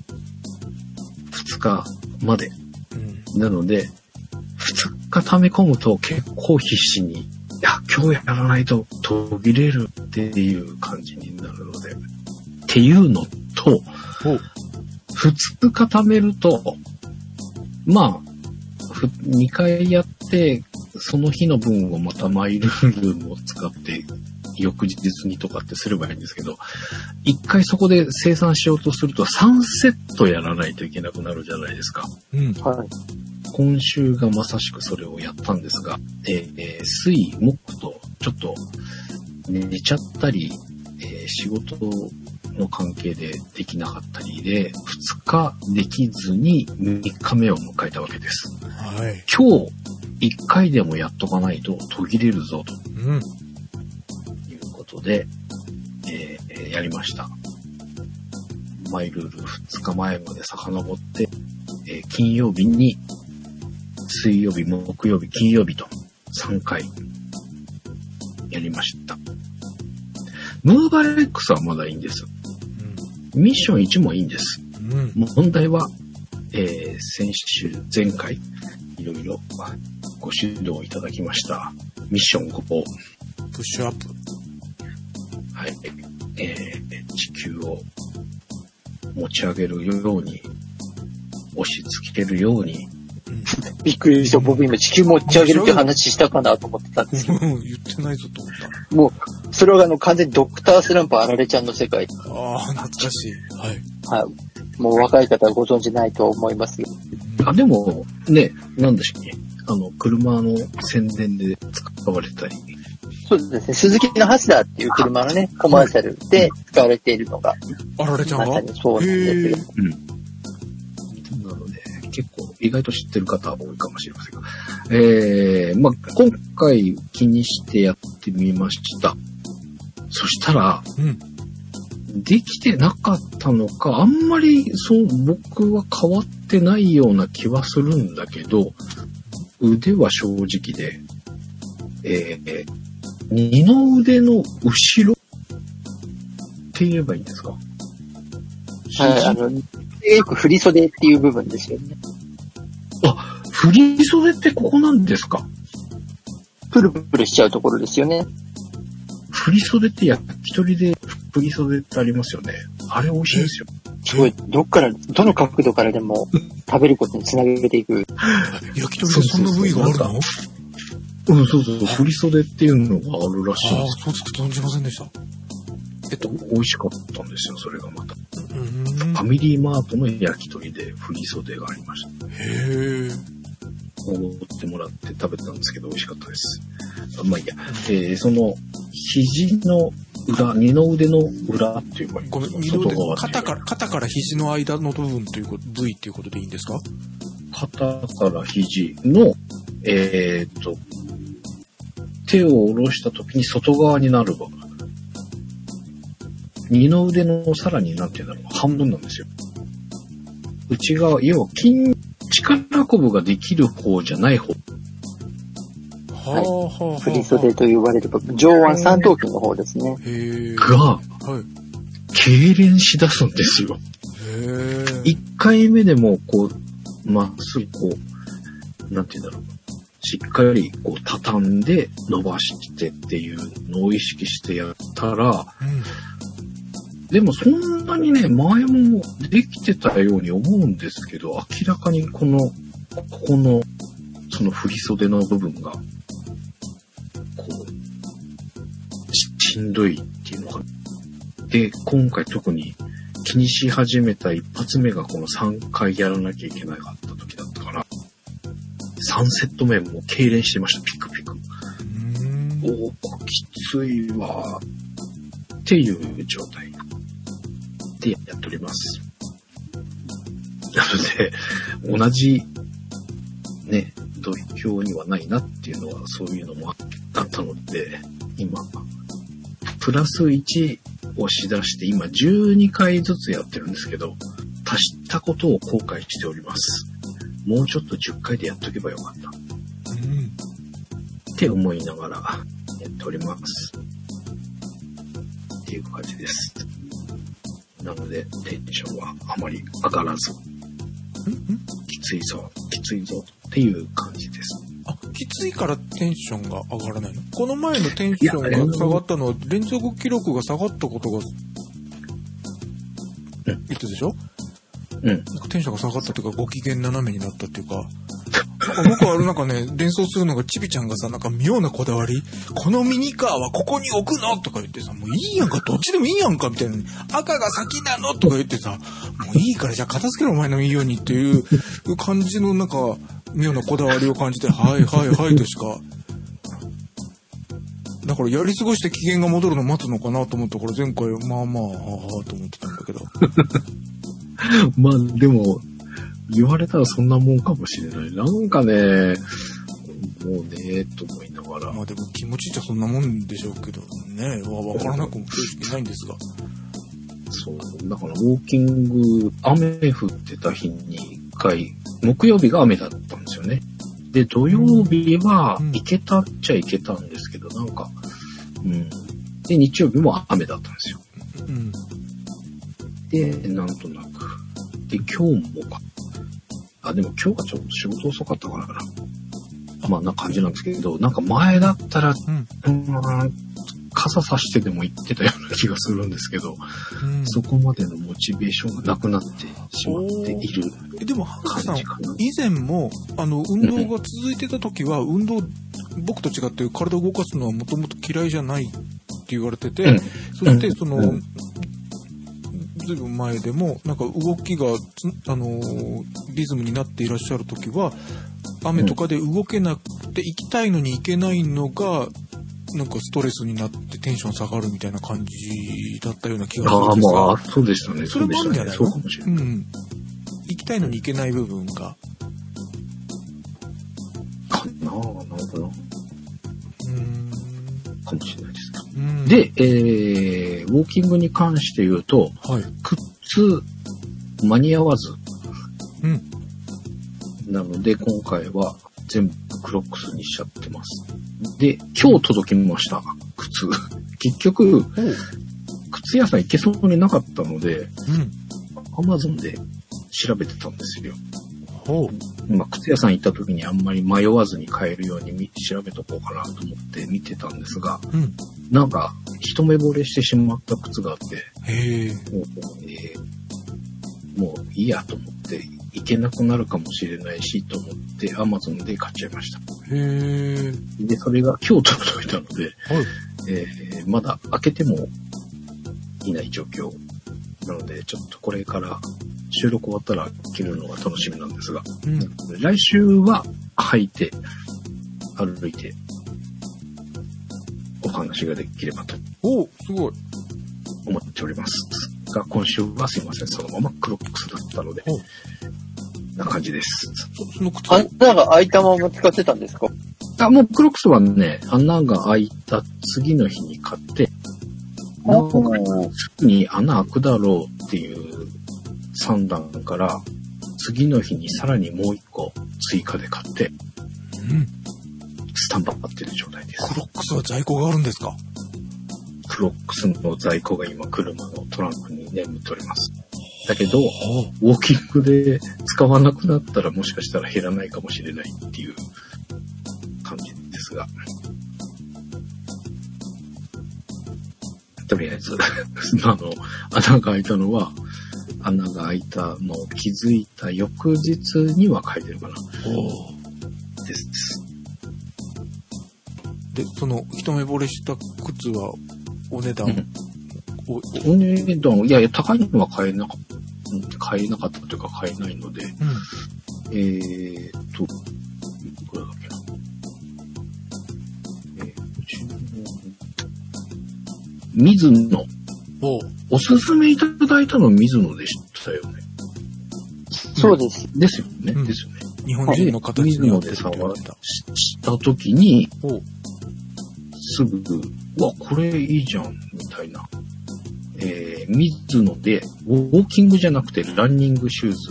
2日まで。なので、2日溜め込むと結構必死に、いや、今日やらないと途切れるっていう感じになるので。っていうのと、2日溜めると、まあ、2回やって、その日の分をまたマイルールを使って、翌日にとかってすればいいんですけど、1回そこで生産しようとすると3セットやらないといけなくなるじゃないですか。
はい。
今週がまさしくそれをやったんですが、水、木とちょっと寝ちゃったり、仕事の関係でできなかったりで、2日できずに3日目を迎えたわけです。
はい。
今日1回でもやっとかないと途切れるぞと。いうことで、やりました。マイルール2日前まで遡って、金曜日に水曜日、木曜日、金曜日と3回やりました。ムーバレックスはまだいいんです。ミッション1もいいんです。問題は、先週、前回、いろいろご指導いただきました。ミッション5。
プッシュアップ。
はい。地球を持ち上げるように、押し付けるように。
びっくりした。僕今地球持ち上げるって話したかなと思ってたんですよ。
言ってないぞと思った。
もう、それは完全にドクタースランプあられちゃんの世界。
ああ、懐かしい。はい。
はい。もう若い方はご存知ないと思いますよ。
でも、ね、なんでしたっけ？車の宣伝で使われたり。
そうですね。鈴木のハスラーっていう車のね、コマーシャルで使われているのが。
あられちゃんが？
まさにそうなんですよ。
なので、結構意外と知ってる方は多いかもしれませんが。今回気にしてやってみました。そしたら、できてなかったのか、あんまり僕は変わってないような気はするんだけど、腕は正直で、二の腕の後ろって言えばいいんですか？
はい、よく振り袖っていう部分ですよね。
あ、振り袖ってここなんですか？
プルプルしちゃうところですよね。
振り袖って焼き鳥で振り袖ってありますよね。あれ美味しいんですよ。
すごい、どの角度からでも食べることにつなげていく。
焼き鳥でそんな部位があるの？
そう。振り袖っていうのがあるらしいんです。
そうって存じませんでした。
美味しかったんですよ、それがまた。ファミリーマートの焼き鳥で振り袖がありました。
へー。
おごってもらって食べたんですけど、美味しかったです。まあいいや。その、肘の裏、二の腕の裏っていうか、
ごめん、二の腕、肩から肘の間の部分ということ、部位っていうことでいいんですか？
肩から肘の、手を下ろした時に外側になる部分。二の腕のさらになんていうんだろう、半分なんですよ。内側、要は力こぶができる方じゃない方。
はい。振り袖と言われる部分、上腕三頭筋の方ですね。
が、はい、痙攣しだすんですよ。一回目でもこう、まっすぐこう、なんていうんだろう。しっかりこう畳んで伸ばしてっていうのを意識してやったら、でもそんなにね、前もできてたように思うんですけど、明らかにここの、その振り袖の部分が、こう、しんどいっていうのかな。で、今回特に気にし始めた一発目がこの3回やらなきゃいけなかった時だったから、3セット目も痙攣してました、ピクピク。おー、きついわーっていう状態でやっております。なので、同じね、土俵にはないなっていうのは、そういうのもあったので、今、プラス1をしだして、今12回ずつやってるんですけど、足したことを後悔しております。もうちょっと10回でやっとけばよかった。って思いながらやっております。っていう感じです。なので、テンションはあまり上がらず、きついぞっていう感じです。
あ、きついからテンションが上がらないの？この前のテンションが下がったのは、連続記録が下がったことが、言ってたでしょ？なんかテンションが下がったというか、ご機嫌斜めになったっていうか、僕はなんかね、連想するのがちびちゃんがさ、なんか妙なこだわり、このミニカーはここに置くのとか言ってさ、もういいやんか、どっちでもいいやんかみたいな、赤が先なのとか言ってさ、もういいからじゃあ片付けろお前のいいようにっていう感じのなんか妙なこだわりを感じて、はいはいはいとしか。だからやり過ごして機嫌が戻るの待つのかなと思ったから、前回まあまあははと思ってたんだけど。
まあでも言われたらそんなもんかもしれない。なんかね、もうねと思いながら。
まあでも気持ちじゃそんなもんでしょうけどね、わからなくも正直ないんですが。
そうだからウォーキング、雨降ってた日に一回、木曜日が雨だったんですよね。で土曜日は行けたっちゃ行けたんですけど、なんか、で日曜日も雨だったんですよ。でなんとなく。で、今日もか。でも今日はちょっと仕事遅かったからな。まあな感じなんですけど、なんか前だったら、傘さしてでも行ってたような気がするんですけど、そこまでのモチベーションがなくなってしまっている感じかな。
でも、ハンさん、以前も、運動が続いてた時は、僕と違って体を動かすのはもともと嫌いじゃないって言われてて、そしてその、ずいぶん前でもなんか動きがリズムになっていらっしゃる時は雨とかで動けなくて行きたいのに行けないのがなんかストレスになってテンション下がるみたいな感じだったような気がするんですが。
まあそうでしたね。
それもあるんじゃないの？
そうかもしれない。
行きたいのに行けない部分が。
かなるほど。かもしれないですけど。で、ウォーキングに関して言うと、靴間に合わず、なので今回は全部クロックスにしちゃってます。で、今日届きました、靴。結局、靴屋さん行けそうになかったので、Amazon で調べてたんですよ。靴屋さん行った時にあんまり迷わずに買えるように調べとこうかなと思って見てたんですが、なんか一目惚れしてしまった靴があって、もういいやと思って行けなくなるかもしれないしと思って Amazon で買っちゃいました。で、それが今日届いたので、まだ開けてもいない状況なので、ちょっとこれから収録終わったら着るのが楽しみなんですが、来週は履いて、歩いて、お話ができればと。
お、すごい。
思っております。が、今週はすいません、そのままクロックスだったので、な感じです。
その靴穴が開いたまま使ってたんですか？
もうクロックスはね、穴が開いた次の日に買って、すぐに穴開くだろうっていう3段から、次の日にさらにもう1個追加で買って、スタンバってる状態です。
クロックスは在庫があるんですか？
クロックスの在庫が今車のトランクに眠っております。だけど、ウォーキングで使わなくなったらもしかしたら減らないかもしれないっていう感じですが。とりあえず、穴が開いたのは、穴が開いたのを気づいた翌日には書いてるかな。です。
で、その一目惚れした靴はお値段、
お値段、いや、高いのは買えなかったというか買えないので、いくらだっけな。水野。おすすめいただいたの水野でしたよね。
そうです。
ですよね。ですよね。
日本人の形になって
水野でしたときに、すぐ、これいいじゃん、みたいな。水野で、ウォーキングじゃなくてランニングシューズ。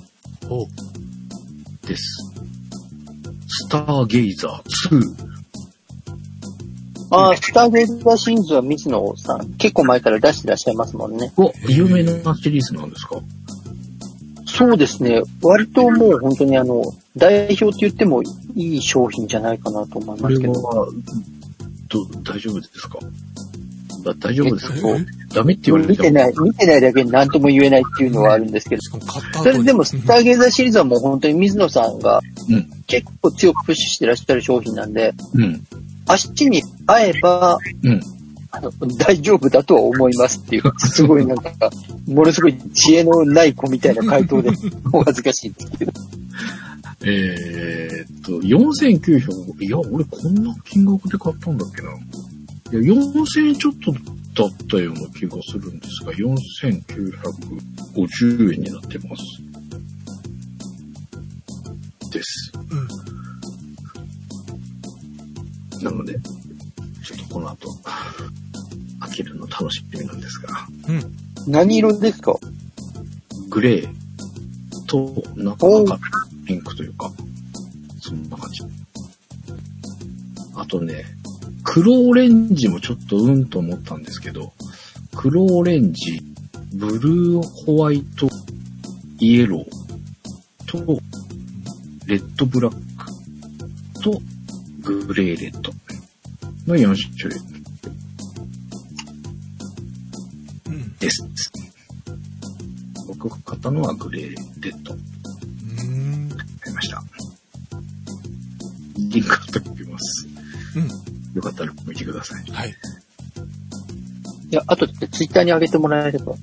です。スターゲイザー2。
スターゲイザーシリーズは水野さん、結構前から出してらっしゃいますもんね。
有名なシリーズなんですか？
そうですね。割ともう本当に代表って言ってもいい商品じゃないかなと思いますけど。
これは大丈夫ですか？大丈夫ですか？ダメって言われても
見てないだけに何とも言えないっていうのはあるんですけど。それでもスターゲイザーシリーズはもう本当に水野さんが結構強くプッシュしてらっしゃる商品なんで、足に合えば、大丈夫だとは思いますっていう、すごいなんか、ものすごい知恵のない子みたいな回答で、お恥ずかしいんですけど。
4900、いや、俺こんな金額で買ったんだっけな。いや、4000円ちょっとだったような気がするんですが、4950円になってます。です。なので、ちょっとこの後、開けるの楽しみなんですが。
何色ですか？
グレーと、中がピンクというか、そんな感じ。あとね、黒オレンジもちょっとと思ったんですけど、黒オレンジ、ブルーホワイト、イエローと、レッドブラックと、グレーレッドの4種類です。僕が買ったのはグレーレッド。買いました。リンク貼っておきます。よかったら見てください。
はい。
いや、あとでツイッターに上げてもらえれば。
はい。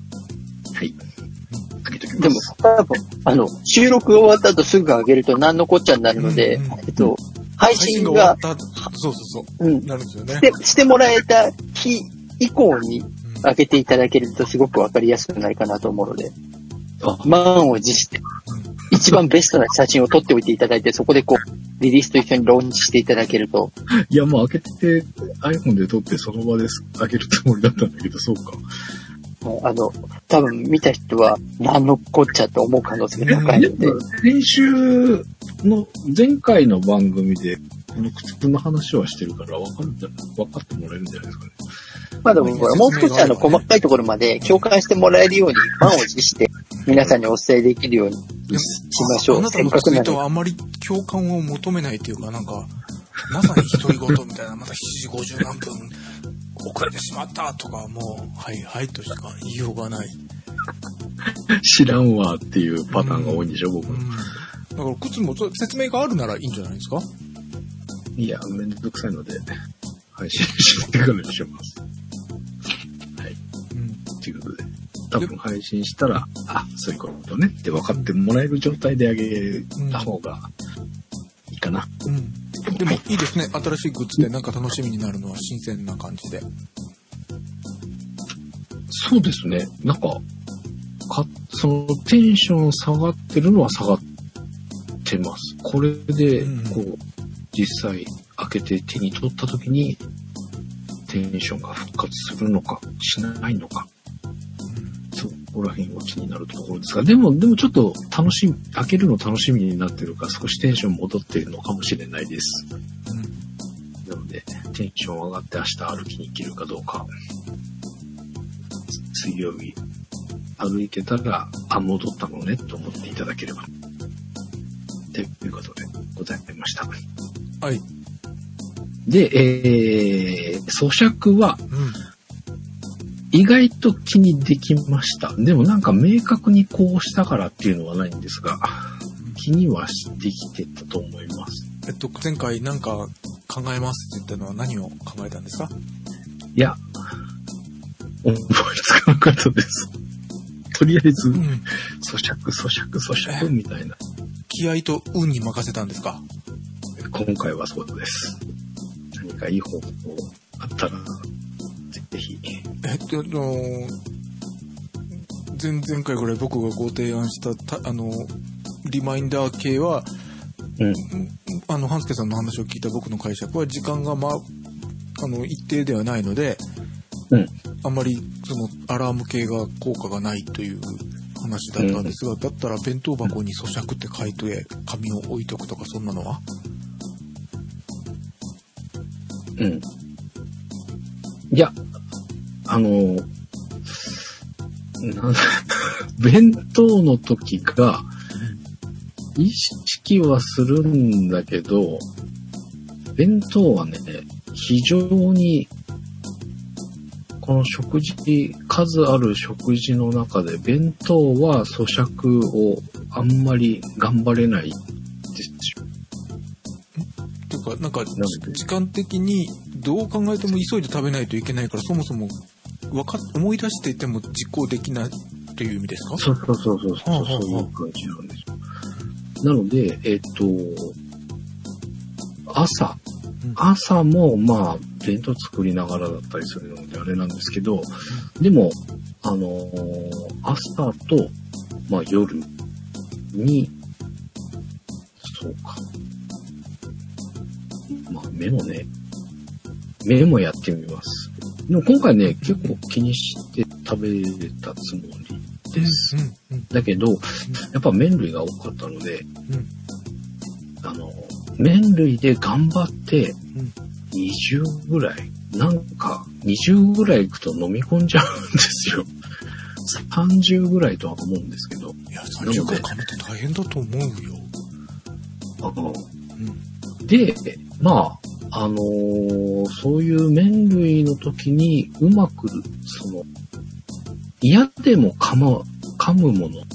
上げておきます。
でも、多分、収録が終わった後すぐ上げると何のこっちゃになるので、配信が、
なるんですよね。
してもらえた日以降に上げていただけるとすごくわかりやすくないかなと思うので、満を持して、一番ベストな写真を撮っておいていただいて、そこでリリースと一緒にローンチしていただけると。
いや、もう開けて iPhone で撮ってその場で開けるつもりだったんだけど、そうか。
多分見た人は何のこっちゃと思う可能性が高いので。
先週の前回の番組でこの靴の話はしてるから分かってもらえるんじゃないですかね。
まあでももう少し細かいところまで共感してもらえるように満を持して皆さんにお伝えできるようにしましょう。
あなたのツイートはあまり共感を求めないというか、なんかまさに独り言みたいな、また7時50何分遅れてしまったとか、もうはいはいとしか言いようがない。
知らんわっていうパターンが多いんでしょ、僕。
だから靴も説明があるならいいんじゃないですか。
いや、めんどくさいので配信してからにします。はい。ということで、多多分配信したら、あ、そういうことねって分かってもらえる状態であげた方がいいかな。
うん。でもいいですね。新しいグッズでなんか楽しみになるのは新鮮な感じで。
そうですね。なんか、そのテンション下がってるのは下がってます。これで、こう、実際開けて手に取った時に、テンションが復活するのか、しないのか。そこら辺は気になるところですが、でもちょっと開けるの楽しみになってるから少しテンション戻っているのかもしれないです。なので、テンション上がって明日歩きに行けるかどうか。水曜日、歩いてたら、戻ったのね、と思っていただければ。ということで、ございました。
はい。
で、咀嚼は、意外と気にできました。でもなんか明確にこうしたからっていうのはないんですが、気にはできてたと思います。
前回なんか考えますって言ったのは何を考えたんですか？
いや、思いつかなかったです。とりあえず、咀嚼みたいな。
気合と運に任せたんですか？
今回はそうです。何かいい方法あったら、ぜひ。
前々回ぐらい僕がご提案したリマインダー系は、半助さんの話を聞いた僕の解釈は時間が一定ではないので、あんまりそのアラーム系が効果がないという話だったんですが、だったら弁当箱に咀嚼って書いて紙を置いとくとかそんなのは？
いや、弁当の時が、意識はするんだけど、弁当はね、非常に、この数ある食事の中で、弁当は咀嚼をあんまり頑張れないですよ。
というか、なんか、時間的にどう考えても急いで食べないといけないから、そもそも思い出していても実行できないという意味ですか？そういう感
じなんですよ。なので、朝もまあ、弁当作りながらだったりするのであれなんですけど、でも、朝と、まあ夜に、そうか。まあ目もやってみます。でも今回ね、結構気にして食べれたつもりです。だけど、やっぱ麺類が多かったので、麺類で頑張って、20ぐらい、なんか20ぐらいいくと飲み込んじゃうんですよ。30ぐらいとは思うんですけど。
いや、30ぐらい噛むと大変だと思うよ。
で、まあ、そういう麺類の時にうまく、嫌でも噛むもの、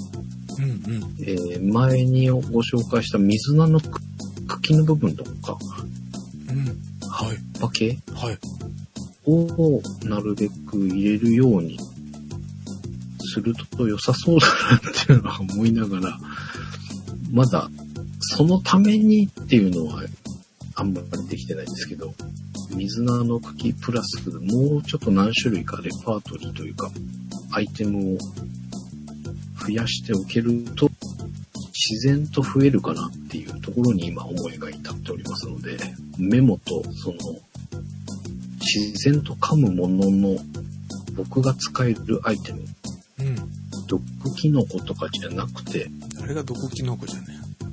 前にご紹介した水菜の茎の部分とか、葉っぱ系をなるべく入れるようにすると良さそうだなっていうのは思いながら、まだそのためにっていうのはあんまりできてないんですけど、水菜の茎プラスもうちょっと何種類かレパートリーというかアイテムを増やしておけると自然と増えるかなっていうところに今思いが至っておりますので、メモと自然と噛むものの僕が使えるアイテム、毒キノコとかじゃなくて、
あれが毒キノコじゃね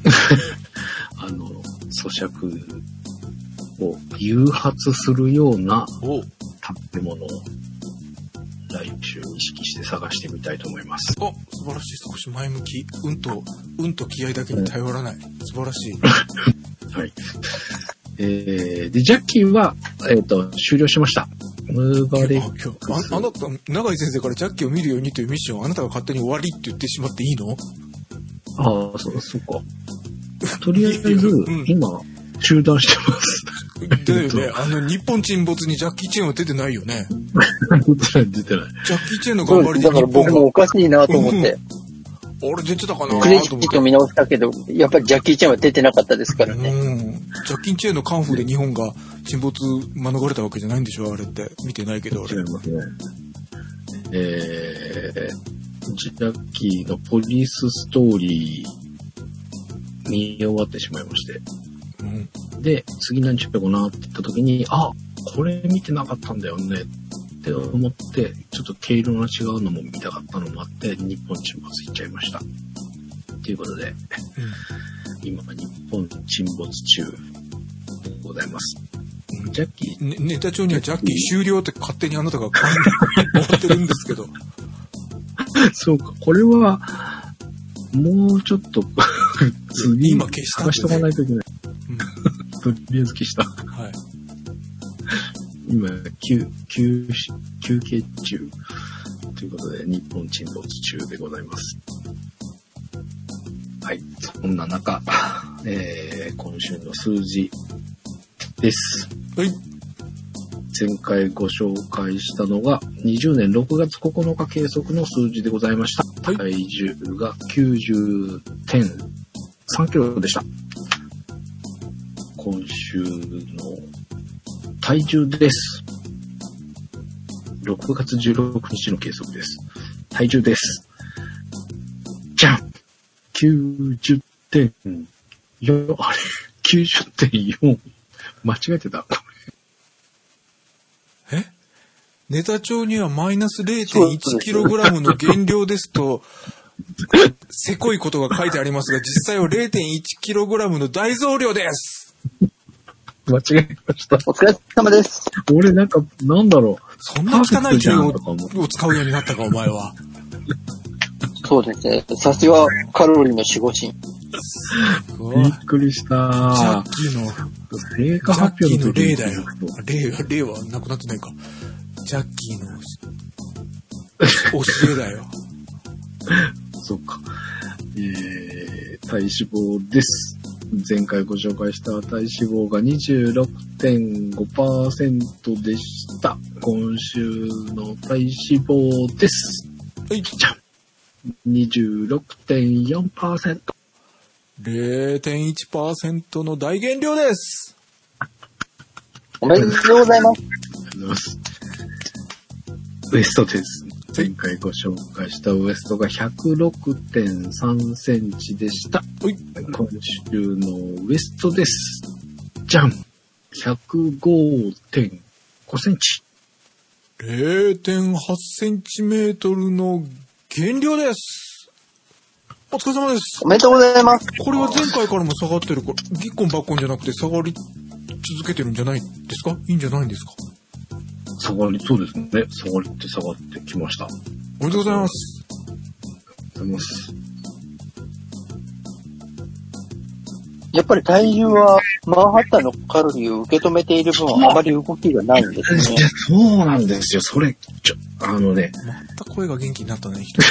咀嚼を誘発するような食べ物を来週意識して探してみたいと思います。
素晴らしい。少し前向き。運と気合だけに頼らない。素晴らしい。
はい。で、ジャッキーは、終了しました。ムーバレックス。
あなた、永井先生からジャッキーを見るようにというミッションをあなたが勝手に終わりって言ってしまっていいの？
そうか。とりあえず、今、 中断してます。
だよね。日本沈没にジャッキー・チェンは出てないよね。
出てない。
ジャッキー・チェンの頑張りで
だから僕もおかしいなと思って。
俺出てたかな
クレジット見直したけど、やっぱりジャッキー・チェンは出てなかったですからね。
ジャッキー・チェンのカンフーで日本が沈没免れたわけじゃないんでしょあれって。見てないけど俺。
違いますね。ジャッキーのポリスストーリー見終わってしまいまして。で、次何しようかなって言った時に、あ、これ見てなかったんだよねって思って、ちょっと毛色が違うのも見たかったのもあって、日本沈没行っちゃいました。ということで、今、日本沈没中でございます。ジャッキー、
ネタ帳にはジャッキー終了って勝手にあなたが書いて終わってるんですけど。
そうか、これは、もうちょっと、次、
今消したんですね。
探しとかないといけない。とりあえず消した。
はい。
今、休憩中。ということで、日本沈没中でございます。はい。そんな中、今週の数字です。
はい。
前回ご紹介したのが、20年6月9日計測の数字でございました。はい、体重が 90.3 キロでした。今週の体重です。6月16日の計測です。体重です。じゃん !90.4、あれ ?90.4。間違えてた。
ネタ帳にはマイナス 0.1kg の減量ですと、せこいことが書いてありますが、実際は 0.1kg の大増量です。
間違えました。
お疲れ様です。
俺なんか、なんだろう。
そんな汚い銃を使うようになったか、お前は。
そうですね。さすがカロリーの守護神。
びっくりした。
ジャッキーの、
成果発表の
例だよ。例はなくなってないか。ジャッキーの教えだよ。
そっか。体脂肪です。前回ご紹介した体脂肪が 26.5% でした。今週の体脂肪です。
はい。
じゃん。26.4%。
0.1% の大減量です。
おめでとうございます。
ありがとうございます。ウエストです。前回ご紹介したウエストが 106.3 センチでした。今週のウエストです。じゃん !105.5 センチ。
0.8 センチメートルの減量です。お疲れ様です。
おめでとうございます。
これは前回からも下がってるから、ぎっこんばっこんじゃなくて下がり続けてるんじゃないですか？いいんじゃないんですか？
そうですね。下がってきました。
おめでとうございます。
ありがとうございます。
やっぱり体重はマンハッタンのカロリーを受け止めている分あまり動きがないんですね。
そうなんですよ。それ、ま
た声が元気になったね、
さ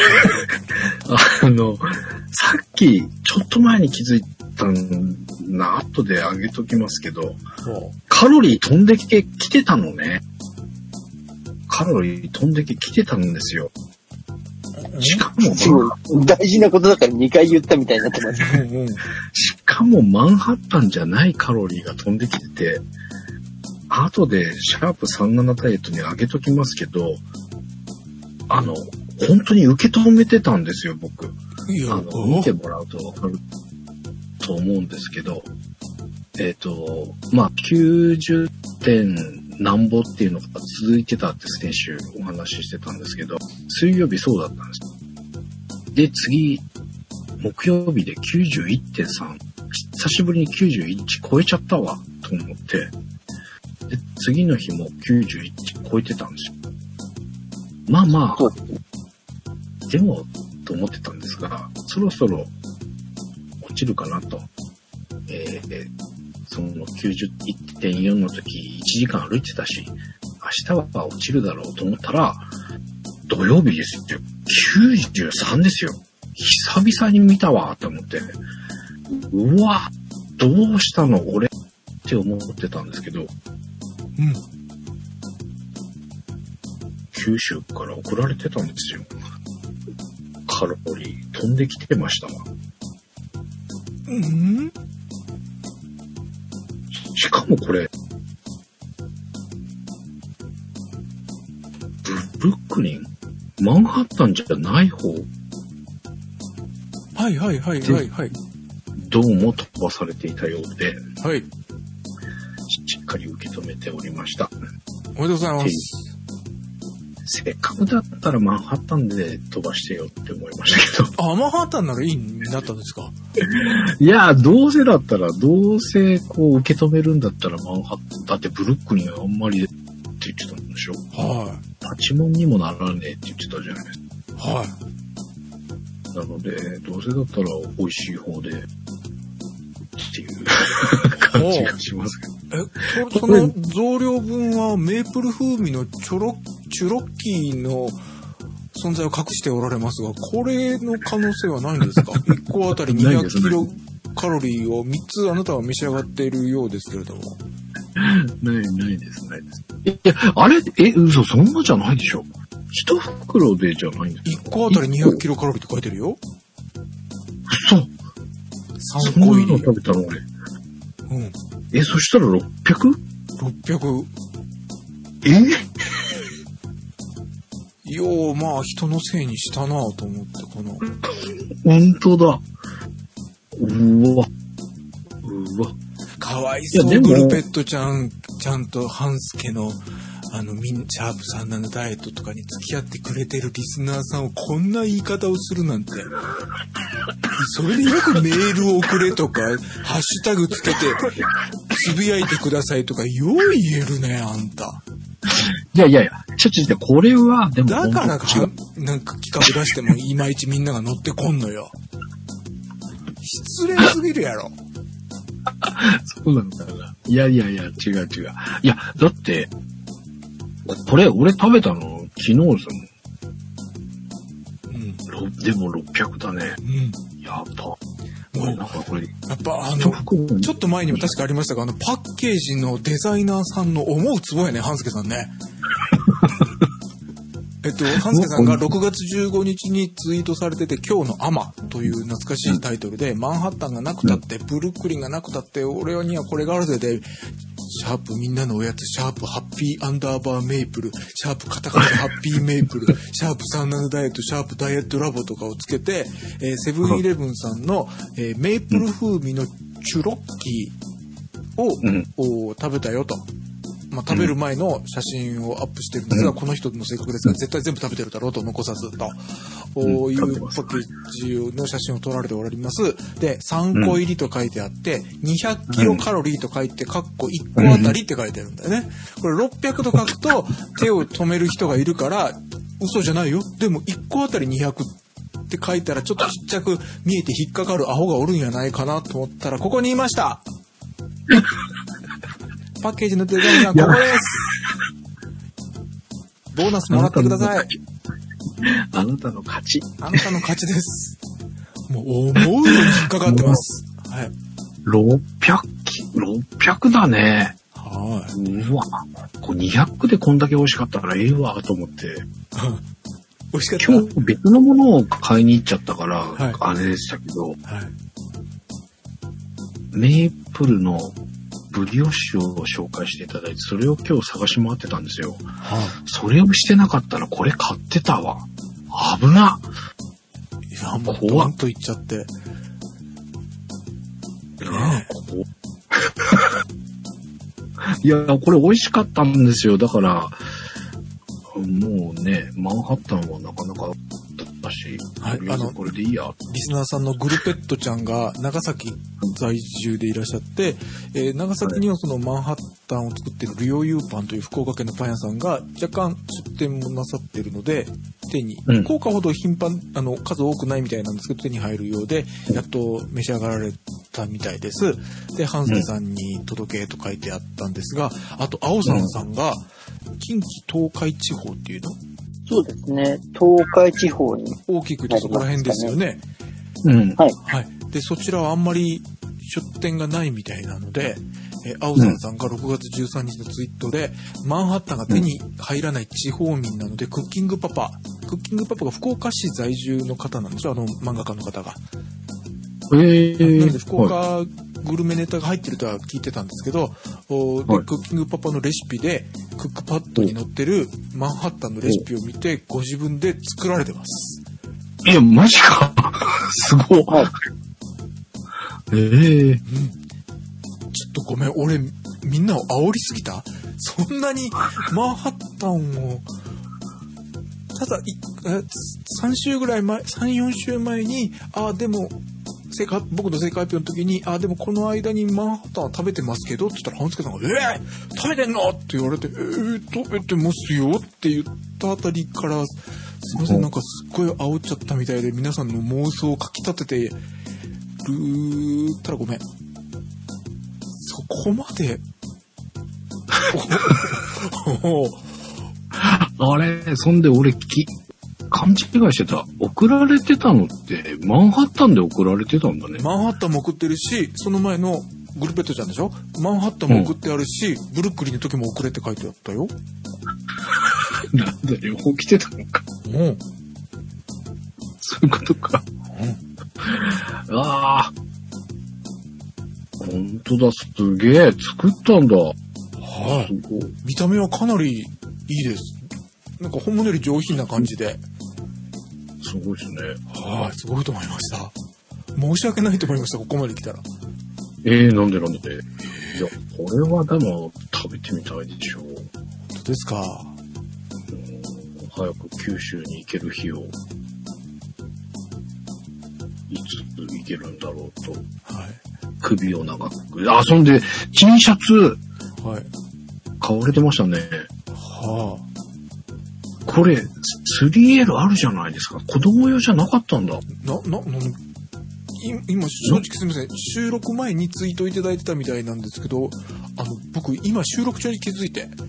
っき、ちょっと前に気づいたな、後で上げときますけど、カロリー飛んできてたのね。カロリー飛んできてたんですよ。しかも、
大事なことだから2回言ったみたいになってます。
しかもマンハッタンじゃないカロリーが飛んできてて、後でシャープ37ダイエットに上げときますけど、本当に受け止めてたんですよ、僕。見てもらうとわかると思うんですけど、90点なんぼっていうのが続いてたって先週お話ししてたんですけど、水曜日そうだったんです。で、次、木曜日で 91.3。久しぶりに91超えちゃったわ、と思って。で、次の日も91超えてたんですよ。まあまあ、でも、と思ってたんですが、そろそろ落ちるかなと。その 91.4 の時1時間歩いてたし、明日は落ちるだろうと思ったら、土曜日ですよ。93ですよ。久々に見たわと思って。うわ、どうしたの俺。 って思ってたんですけど、九州から送られてたんですよ。カロリー飛んできてましたわ。しかもこれ、ブルックリンマンハッタンじゃない方。
はいはいはいはいはい。
どうも飛ばされていたようで、
はい。
しっかり受け止めておりました。
おめでとうございます。
せっかくだったらマンハッタンで飛ばしてよって思いましたけど。
あ、マンハッタンならいいになったんですか？
いや、どうせだったら、どうせこう受け止めるんだったらマンハッタン、だってブルックリンあんまりって言ってたんでしょ？
はい。
パチモンにもならねえって言ってたじゃないですか。
はい。
なので、どうせだったら美味しい方で、っていう感じがしますけど。
その増量分はメープル風味のチュロッキーの存在を隠しておられますが、これの可能性はないんですか？1個あたり200キロカロリーを3つあなたは召し上がっているようですけれども。
ないです。いや、あれ、嘘、そんなじゃないでしょ。一袋でじゃないんですか？
1個あたり200キロカロリーって書いてるよ。
嘘。
3個入り。
そんなの食べたの俺。
うん。
そしたら 600？600。
よう、まあ、人のせいにしたなぁと思って、この。
本当だ。うわ。
かわいそう、グルペットちゃんとハンスケの、シャープ37ダイエットとかに付き合ってくれてるリスナーさんをこんな言い方をするなんて。それでよくメールを送れとか、ハッシュタグつけて、つぶやいてくださいとか、よう言えるね、あんた。
いや、ちょっとこれは、でも。
だからなんか企画出してもいまいちみんなが乗ってこんのよ。失礼すぎるやろ。
そうなんだな。いや、違う。いや、だって、これ、俺食べたの昨日ですもん。でも600だね。やっぱ。もうなんかこれ。
やっぱちょっと前にも確かありましたが、パッケージのデザイナーさんの思うツボやね、半助さんね。半助さんが6月15日にツイートされてて、今日のアマという懐かしいタイトルで、マンハッタンがなくたって、ブルックリンがなくたって、俺にはこれがあるぜで、シャープみんなのおやつ、シャープハッピーアンダーバーメイプル、シャープカタカナハッピーメイプル、シャープ37ダイエット、シャープダイエットラボとかをつけて、セブンイレブンさんの、メイプル風味のチュロッキーを、食べたよと。まあ、食べる前の写真をアップしてるんですが、この人の性格ですが、絶対全部食べてるだろうと残さずと、いうパッケージの写真を撮られておられます。で、3個入りと書いてあって、200キロカロリーと書いて、カッコ1個あたりって書いてあるんだよね。これ600と書くと、手を止める人がいるから、嘘じゃないよ。でも1個あたり200って書いたら、ちょっとちっちゃく見えて引っかかるアホがおるんやないかなと思ったら、ここにいましたパッケージのデザインがここです。ボーナスもらってください。
あなたの勝ち。
あなたの勝ちです。もう思うように引っかかってます。はい。
600だね。
はい。
うわ。これ200でこんだけ美味しかったからわと思って。
美味しかった。
今日別のものを買いに行っちゃったから、
はい、
あれでしたけど、
はい、
メープルのブリオッシュを紹介していただいて、それを今日探し回ってたんですよ。それをしてなかったらこれ買ってたわ。危な。
いや、もうドンと言っちゃって。
いや、これ美味しかったんですよ。だから、もうね、マンハッタンはなかなかだし、
はい、
これでいいや。
リスナーさんのグルペットちゃんが長崎在住でいらっしゃって、長崎にはそのマンハッタンを作っているリオユーパンという福岡県のパン屋さんが若干出店もなさっているので、手に、福岡ほど頻繁、数多くないみたいなんですけど、手に入るようで、やっと召し上がられたみたいです。で、半助さんに届けと書いてあったんですが、あと、青さんが、近畿東海地方っていうの？
そうですね。東海地方に。
大きくてそこら辺ですよね。
うん。
はい。
はい。で、そちらはあんまり出店がないみたいなので、 青山さんが6月13日のツイートで、マンハッタンが手に入らない地方民なので、クッキングパパが福岡市在住の方なんですよ、漫画家の方が。なので福岡グルメネタが入ってるとは聞いてたんですけど、でクッキングパパのレシピでクックパッドに載ってるマンハッタンのレシピを見てご自分で作られてます。
いや、マジか。すごい。ちょ
っとごめん、俺みんなを煽りすぎた？そんなにマンハッタンをただ3週ぐらい前、3、4週前に、でも僕の正解発表の時に、でもこの間にマンハッタンは食べてますけどって言ったら、半助さんが、食べてんのって言われて、食べてますよって言ったあたりから、すいません、なんかすっごい煽っちゃったみたいで、皆さんの妄想をかき立ててるったらごめん。そこまで。
あれ、そんで俺勘違いしてた。送られてたのって、マンハッタンで送られてたんだね。
マンハッタンも送ってるし、その前のグルペットちゃんでしょ？マンハッタンも送ってあるし、ブルックリンの時も送れって書いてあったよ。
なんだ、両方来てたのか。そういうことか。ほんとだ、すげえ、作ったんだ。
見た目はかなりいいです。なんか本物より上品な感じで。
すごいですね。
すごいと思いました。申し訳ないと思いました、ここまで来たら。
なんでいや、これはでも食べてみたいでしょう。
本当ですか。
早く九州に行ける日を、いつ行けるんだろうと。首を長く。そんで、T シャツ、買われてましたね。これ、3L あるじゃないですか。子供用じゃなかったんだ。
今、正直すみません。収録前にツイートいただいてたみたいなんですけど、僕、今収録中に気づいて。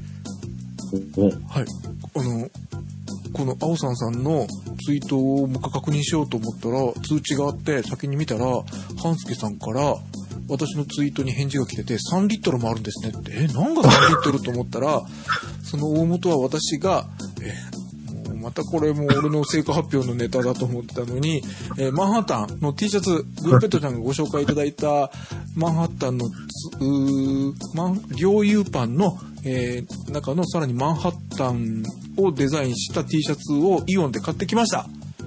この青さんのツイートをもう一回確認しようと思ったら、通知があって、先に見たら、半助さんから、私のツイートに返事が来てて、3リットルもあるんですねって、何が3リットルと思ったら、その大元は私が、もうまたこれも俺の成果発表のネタだと思ってたのに、マンハッタンの T シャツ、グルペットちゃんがご紹介いただいたマンハッタンの両油パンの、中のさらにマンハッタンをデザインした T シャツをイオンで買ってきました。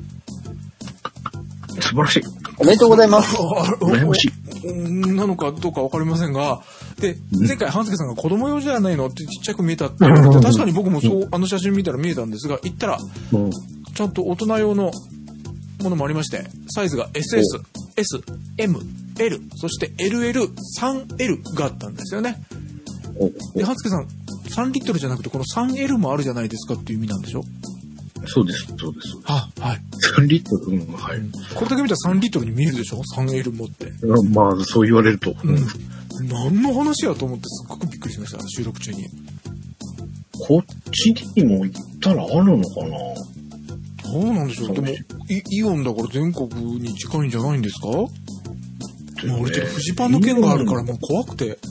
素晴らしい。
おめでとうございます。
羨ましい。
なのかどうかわかりませんが、で、前回半助さんが子供用じゃないのってちっちゃく見えたって言われて、確かに僕もあの写真見たら見えたんですが、行ったら、ちゃんと大人用のものもありまして、サイズが SS、S、M、L、そして LL、3L があったんですよね。で、半助さん、3リットルじゃなくてこの 3L もあるじゃないですかっていう意味なんでしょ？
そうです。
はい。
3リットル、はい。
これだけ見たら3リットルに見えるでしょ？ 3L もって。
そう言われると。
何の話やと思ってすっごくびっくりしました、収録中に。
こっちにも行ったらあるのかな？
どうなんでしょう。でも、イオンだから全国に近いんじゃないんですか？俺ちょっとフジパンの件があるからもう怖くて。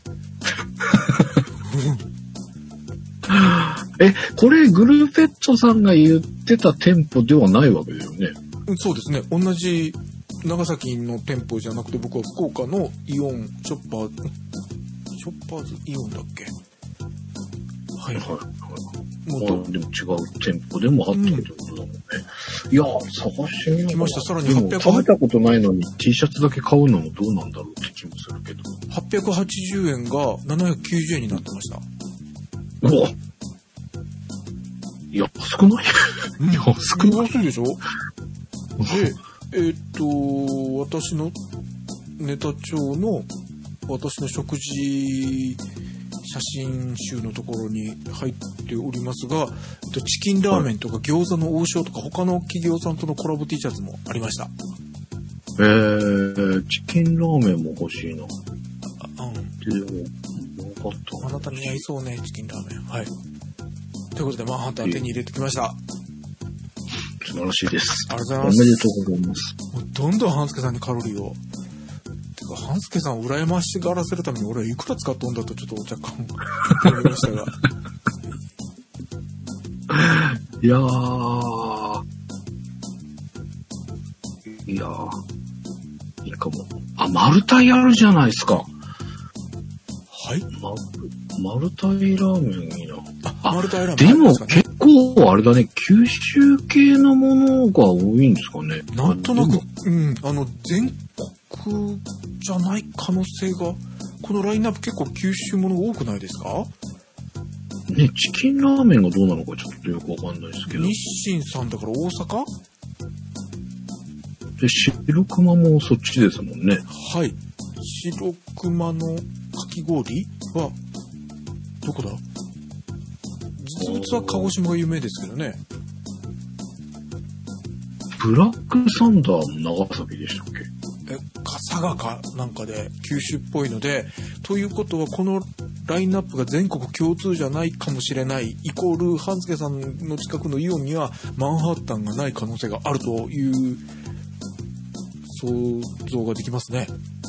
これグルーペットさんが言ってた店舗ではないわけだよね。
そうですね。同じ長崎の店舗じゃなくて、僕は福岡のイオンショッパーズイオンだっけ？はい。
でも違う店舗でもあったってことだもんね。いや、探してみようかな。
来ました。さらに
800食べたことないのに T シャツだけ買うのもどうなんだろうって気もするけど。
880円が790円になってました。
うわ。いや、少ない。
安いでしょ？で、私のネタ帳の私の食事写真集のところに入っておりますが、チキンラーメンとか餃子の王将とか他の企業さんとのコラボ T シャツもありました。
チキンラーメンも欲しいな。でも、よかった。
あなたに合いそうね、チキンラーメン。はい。ということで、マンハッタン手に入れてきました。
素晴らしいです。
ありがとうございます。
おめでとうございます。
もうどんどん半助さんにカロリーを。 半助さんを羨ましがらせるために俺はいくら使っとんだとちょっと若干思いましたが。
いやいいかも。あ、マルタイあるじゃないですか。
はい。
マルタイラーメンいいな。
マルタイラーメン、
でも結構あれだね、九州系のものが多いんですかね。
なんとなく、全国じゃない可能性が、このラインナップ結構九州もの多くないですか
ね、チキンラーメンがどうなのかちょっとよくわかんないですけど。
日清さんだから大阪
で、白熊もそっちですもんね。
はい。白熊のかき氷は、どこだ？実物は鹿児島が有名ですけどね。
ブラックサンダーも長崎でしたっけ？
佐賀かなんかで九州っぽいので、ということはこのラインナップが全国共通じゃないかもしれない、イコール半助さんの近くのイオンにはマンハッタンがない可能性があるという想像ができますね。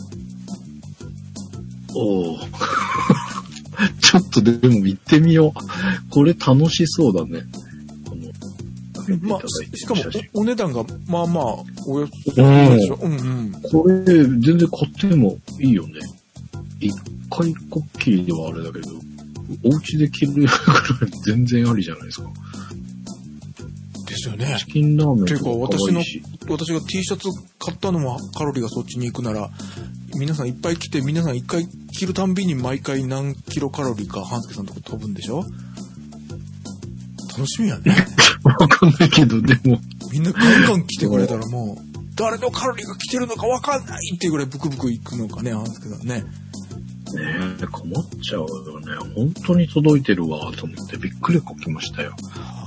おーちょっとでも行ってみよう。これ楽しそうだね。
まあ、しかもお値段がまあまあおよそ
でしょ。これ全然買ってもいいよね。一回こっきりではあれだけど、お家で着るぐらい全然ありじゃないですか。
ですよね。
チキンラーメン
とか私が T シャツ買ったのもカロリーがそっちに行くなら、皆さんいっぱい来て、皆さん一回着るたんびに毎回何キロカロリーか半助さんのとこ飛ぶんでしょ。楽しみやね。
わかんないけど、でも。
みんなガンガン来てくれたらもう、誰のカロリーが来てるのかわかんないっていうぐらいブクブクいくのかね、半助さんね。
ねえ、困っちゃうよね。本当に届いてるわ、と思ってびっくりこきましたよ。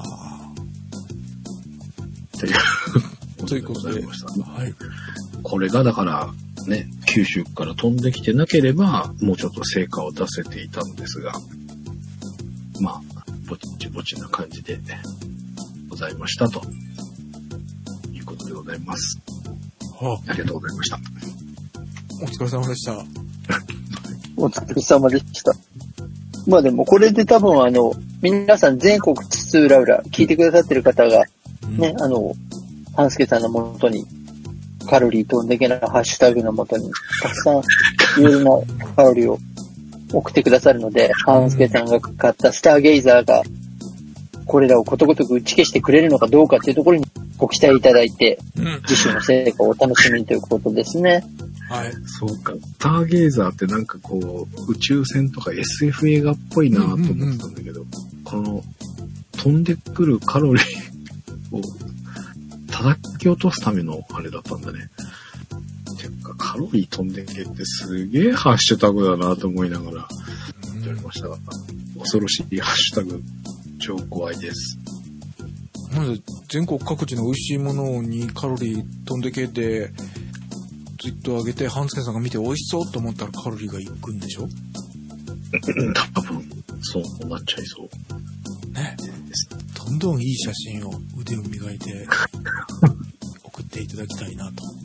ということで、はい。
これがだから、ね、九州から飛んできてなければ、もうちょっと成果を出せていたんですが、まあ、ぼちぼちな感じでございましたということでございます。ありがとうございました。
お疲れ様でした。
お疲れ様でした。まあでもこれで多分皆さん全国津々浦々聞いてくださってる方が、ね、半助さんの元にカロリーとんでけなハッシュタグの元にたくさんいろいろなカロリーを送ってくださるので、半助さんが買ったスターゲイザーがこれらをことごとく打ち消してくれるのかどうかっていうところにご期待いただいて、次週の成果をお楽しみにということですね。
はい。
そうか。スターゲイザーってなんかこう、宇宙船とか SF 映画っぽいなと思ってたんだけど、この飛んでくるカロリーを叩き落とすためのあれだったんだね。てかカロリー飛んでけってすげえハッシュタグだなと思いながらやりましたが、恐ろしいハッシュタグ、超怖いです。
まず全国各地の美味しいものにカロリー飛んでけてツイート上げて半助さんが見て美味しそうと思ったらカロリーがいくんでしょ。
多分そうなっちゃいそう
ね。どんどんいい写真を腕を磨いて送っていただきたいなと。はい。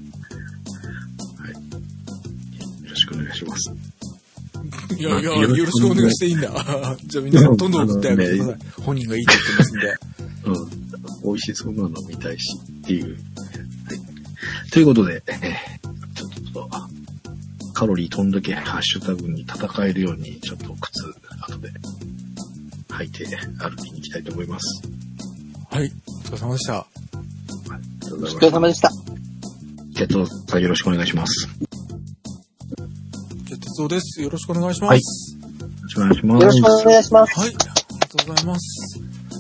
よろしくお願いします。
いやよろしくお願いしていいんだ。じゃあ皆さんどんどん送ってあげてください。本人がいいって言ってますんで。
美味しそうなの見たいしっていう。はい。ということで、ちょっとカロリー飛んどけハッシュタグに戦えるようにちょっと靴後で履いて歩きに行きたいと思います。
はい。お疲れ様でした。
お疲れ様でした。
じゃあ、どうぞよろしくお願いします。
じゃあ、哲夫です。よろしくお願いします。
はい。よろしくお願いします。
よろしくお願いします。
はい。ありがとうございます。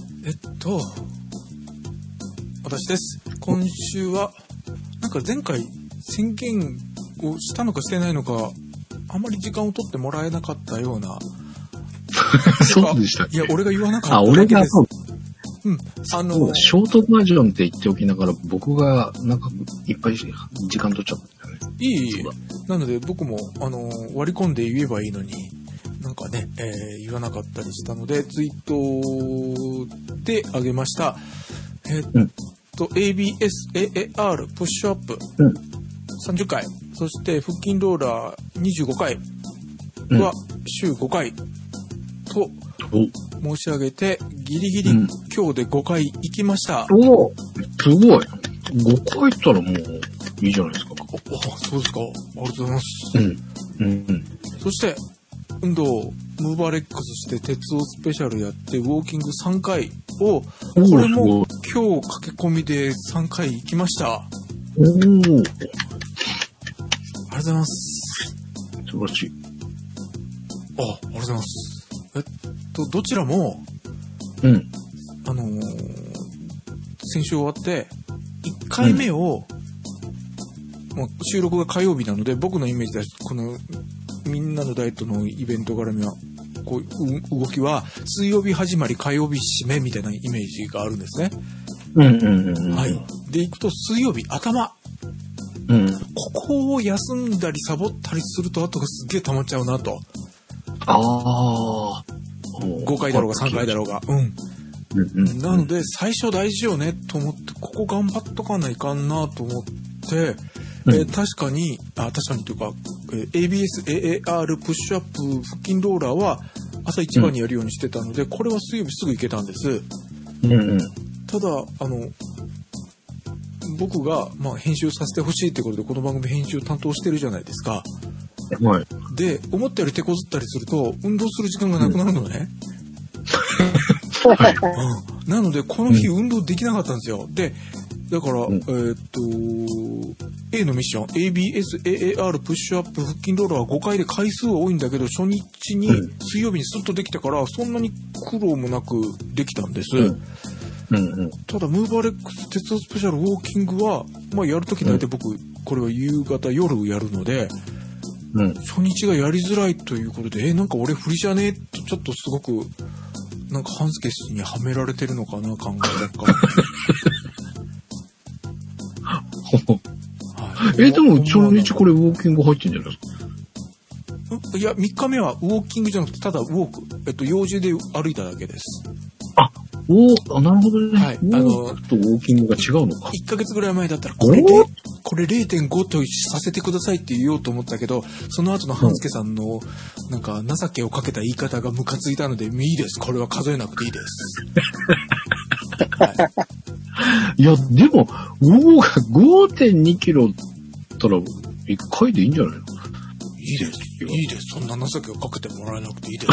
私です。今週は、なんか前回宣言をしたのかしてないのか、あまり時間を取ってもらえなかったような。
そうでしたっけ？
いや、俺が言わなかっただけです。うん。
ショートバージョンって言っておきながら、僕がなんかいっぱい時間取っちゃったんだよね。
いい。なので僕も、割り込んで言えばいいのに、なんかね、言わなかったりしたので、ツイートであげました。ABS、AAR、プッシュアップ、30回そして腹筋ローラー25回は週5回と申し上げて、ギリギリ今日で5回行きました。
おお、すごい。5回行ったらもういいじゃないですか。
お、そうですか。ありがとうございます。そして運動ムーバーレックスして鉄オスペシャルやってウォーキング3回を、これも今日駆け込みで3回行きました。
おお、ありがとう
ございます。
素晴らしい。
ありがとうございます。どちらも先週終わって1回目を、もう収録が火曜日なので、僕のイメージでこのみんなのダイエットのイベント絡みはこう動きは水曜日始まり火曜日締めみたいなイメージがあるんですね。はい。で行くと水曜日頭、ここを休んだりサボったりすると後がすっげえ溜まっちゃうなと。5回だろうが3回だろうが、なので最初大事よねと思って、ここ頑張っとかないかんなと思って、確かにというか、ABS、AAR、プッシュアップ、腹筋ローラーは朝一番にやるようにしてたので、これは水曜日すぐ行けたんです。ただ僕が、編集させてほしいってことでこの番組編集担当してるじゃないですか。で思ったより手こずったりすると運動する時間がなくなるのね。なのでこの日運動できなかったんですよ。でだから、A のミッション ABS、AAR、プッシュアップ、腹筋ローラーは5回で回数は多いんだけど、初日に水曜日にスッとできたからそんなに苦労もなくできたんです。ただムーバーレックス鉄道スペシャルウォーキングは、やるとき大体僕これは夕方夜やるので、初日がやりづらいということで、なんか俺不利じゃねえとちょっとすごくなんか半助氏にはめられてるのかな、考えたか。
でも初日これウォーキング入ってんじゃないですか。
いや3日目はウォーキングじゃなくてただウォーク、用事で歩いただけです。
なるほどね。はい。ウォーキングが違うのか。
1ヶ月ぐらい前だったらこれ 0.5 とさせてくださいって言おうと思ったけど、その後の半助さんのなんか情けをかけた言い方がムカついたので、いいです。これは数えなくていいです。
いや、でも、5.2 キロったら1回でいいんじゃないの？
いいです。いいです。そんな情けをかけてもらえなくていいです。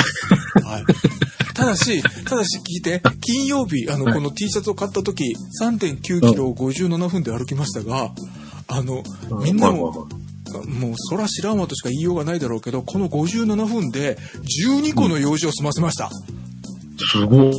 はい。ただし聞いて、金曜日、この T シャツを買った時、3.9 キロを57分で歩きましたが、みんなも、もうそら知らんわとしか言いようがないだろうけど、この57分で12個の用事を済ませました。
すごい。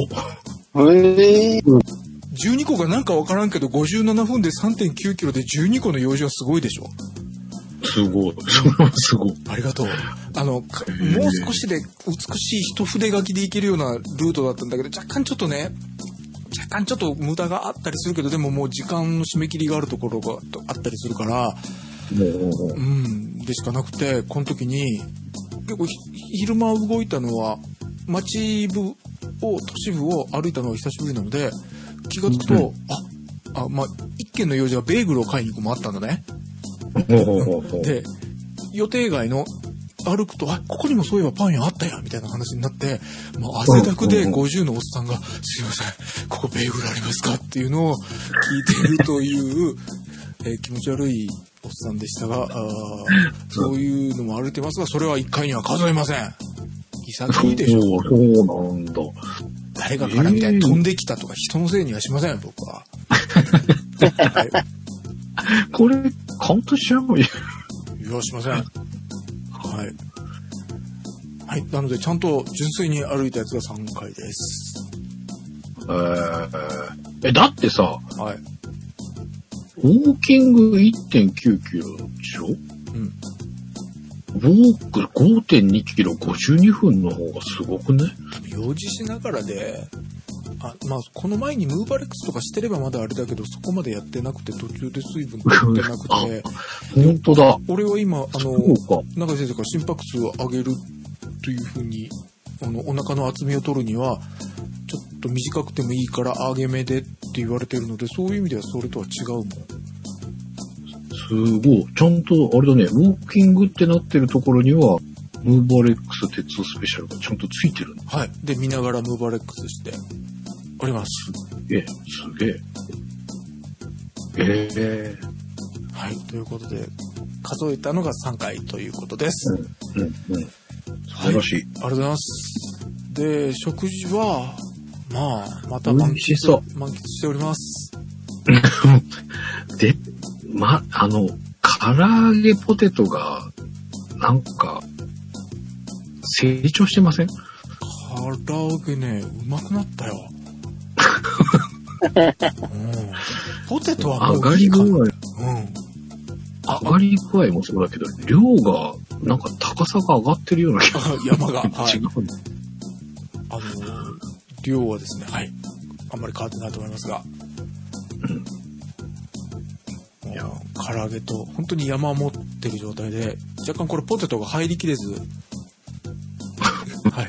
12個がなんかわからんけど、57分で 3.9 キロで12個の用事はすごいでしょ。
すごい。それはすごい。
ありがとう。もう少しで美しい一筆書きでいけるようなルートだったんだけど、若干ちょっと無駄があったりするけど、でももう時間の締め切りがあるところがあったりするから、でしかなくて、この時に結構昼間動いたのは町部都市部を歩いたのは久しぶりなので、気がつくと、一件の用事はベーグルを買いに行くもあったんだね。で予定外の歩くと、ここにもそういえばパン屋あったやみたいな話になって、もう汗だくで50のおっさんが、すいません、ここベーグルありますかっていうのを聞いてるという、気持ち悪いおっさんでしたが、そういうのも歩いてますが、それは1回には数えません。潔いでしょ。
そうなんだ。
誰がからみたいに飛んできたとか人のせいにはしません、僕は。はい、
これカウントしちゃうの？いや、
しません。はい。はい。なので、ちゃんと純粋に歩いたやつが3回です。
だってさ、
はい。
ウォーキング 1.9 キロでしょ？ウォーク 5.2 キロ52分の方がすごくね？
用事しながらで、この前にムーバレックスとかしてればまだあれだけど、そこまでやってなくて途中で水分取ってなくて。
本当だ。
俺は今、中井先生から心拍数を上げるというふうに、お腹の厚みを取るには、ちょっと短くてもいいから上げ目でって言われてるので、そういう意味ではそれとは違うもん。
すごい。ちゃんと、あれだね、ウォーキングってなってるところには、ムーバレックス鉄スペシャルがちゃんとついてるの。
はい。で、見ながらムーバレックスしております。
すげえ。
はい。ということで、数えたのが3回ということです。
素晴らしい。
ありがとうございます。で、食事は、また満喫しております。
で、唐揚げポテトが、なんか、成長してません？
唐揚げね、うまくなったよ。ポテトはもういいかな。上
がり具合もそうだけど、量が、なんか高さが上がってるような気がする。
山が。
違うね。
量はですね、はい。あんまり変わってないと思いますが。唐揚げと、本当に山を持ってる状態で、若干これポテトが入りきれず、はい。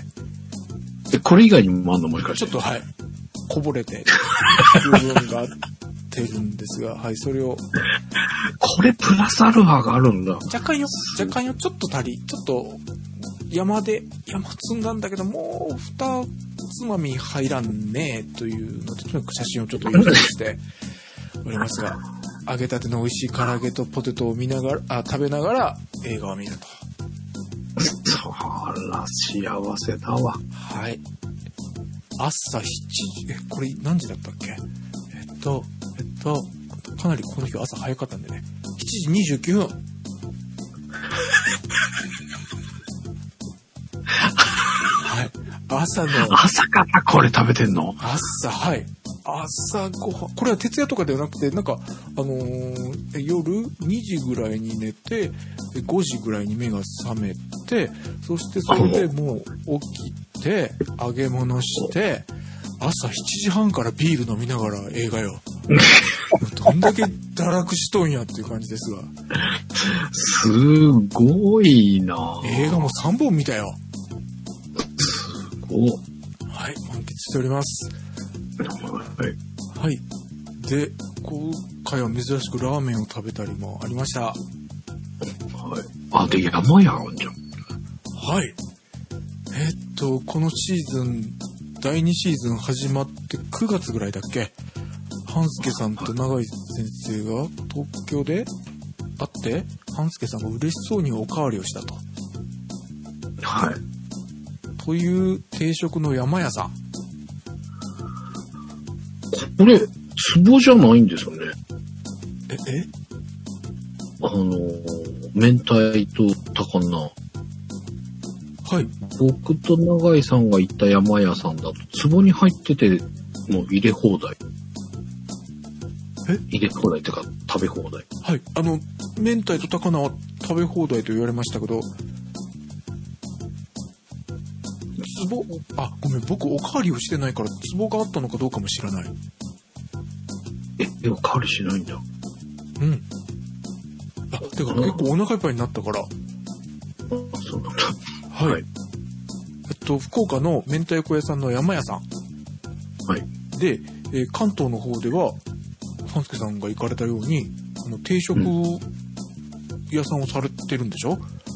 これ以外にもあんのもしかして。
ちょっと、はい。こぼれてる部分があってるんですが、はい、それを。
これプラスアルファがあるんだ。
若干よ、ちょっと山積んだんだけど、もう2つまみ入らんねえというので、とにかく写真をちょっと用意しておりますが、揚げたての美味しい唐揚げとポテトを食べながら映画を見ると。
そら幸せだわ。
はい。朝7時、これ何時だったっけ？かなりこの日は朝早かったんでね。7時29分。はい。
朝からこれ食べてんの？
はい。朝ごはん、これは徹夜とかではなくて、なんか、夜2時ぐらいに寝て、5時ぐらいに目が覚めて、そしてそれでもう起きて、揚げ物して、朝7時半からビール飲みながら映画よ。どんだけ堕落しとんやっていう感じですが。
すごいな。
映画も3本見たよ。
すごい。
はい、満喫しております。はい。で、今回は珍しくラーメンを食べたりもありました。
はい。で、山やんじゃん。
はい。このシーズン、第2シーズン始まって9月ぐらいだっけ？半助さんと永井先生が東京で会って、半助さんが嬉しそうにおかわりをしたと。
はい。
という定食の山屋さん。
これ、壺じゃないんですよね。明太と高菜。
はい。
僕と永井さんが行った山屋さんだと、壺に入ってて、もう入れ放題。入れ放題ってか、食べ放題。
はい。明太と高菜は食べ放題と言われましたけど、ごめん、僕おかわりをしてないから、壺があったのかどうかも知らない。
おかわりしないんだ。
うん。てか結構お腹いっぱいになったから。
そうなんだ。
はい。福岡の明太子屋さんの山屋さん。
はい。
で、関東の方では、半助さんが行かれたように、定食屋さんをされてるんでしょ？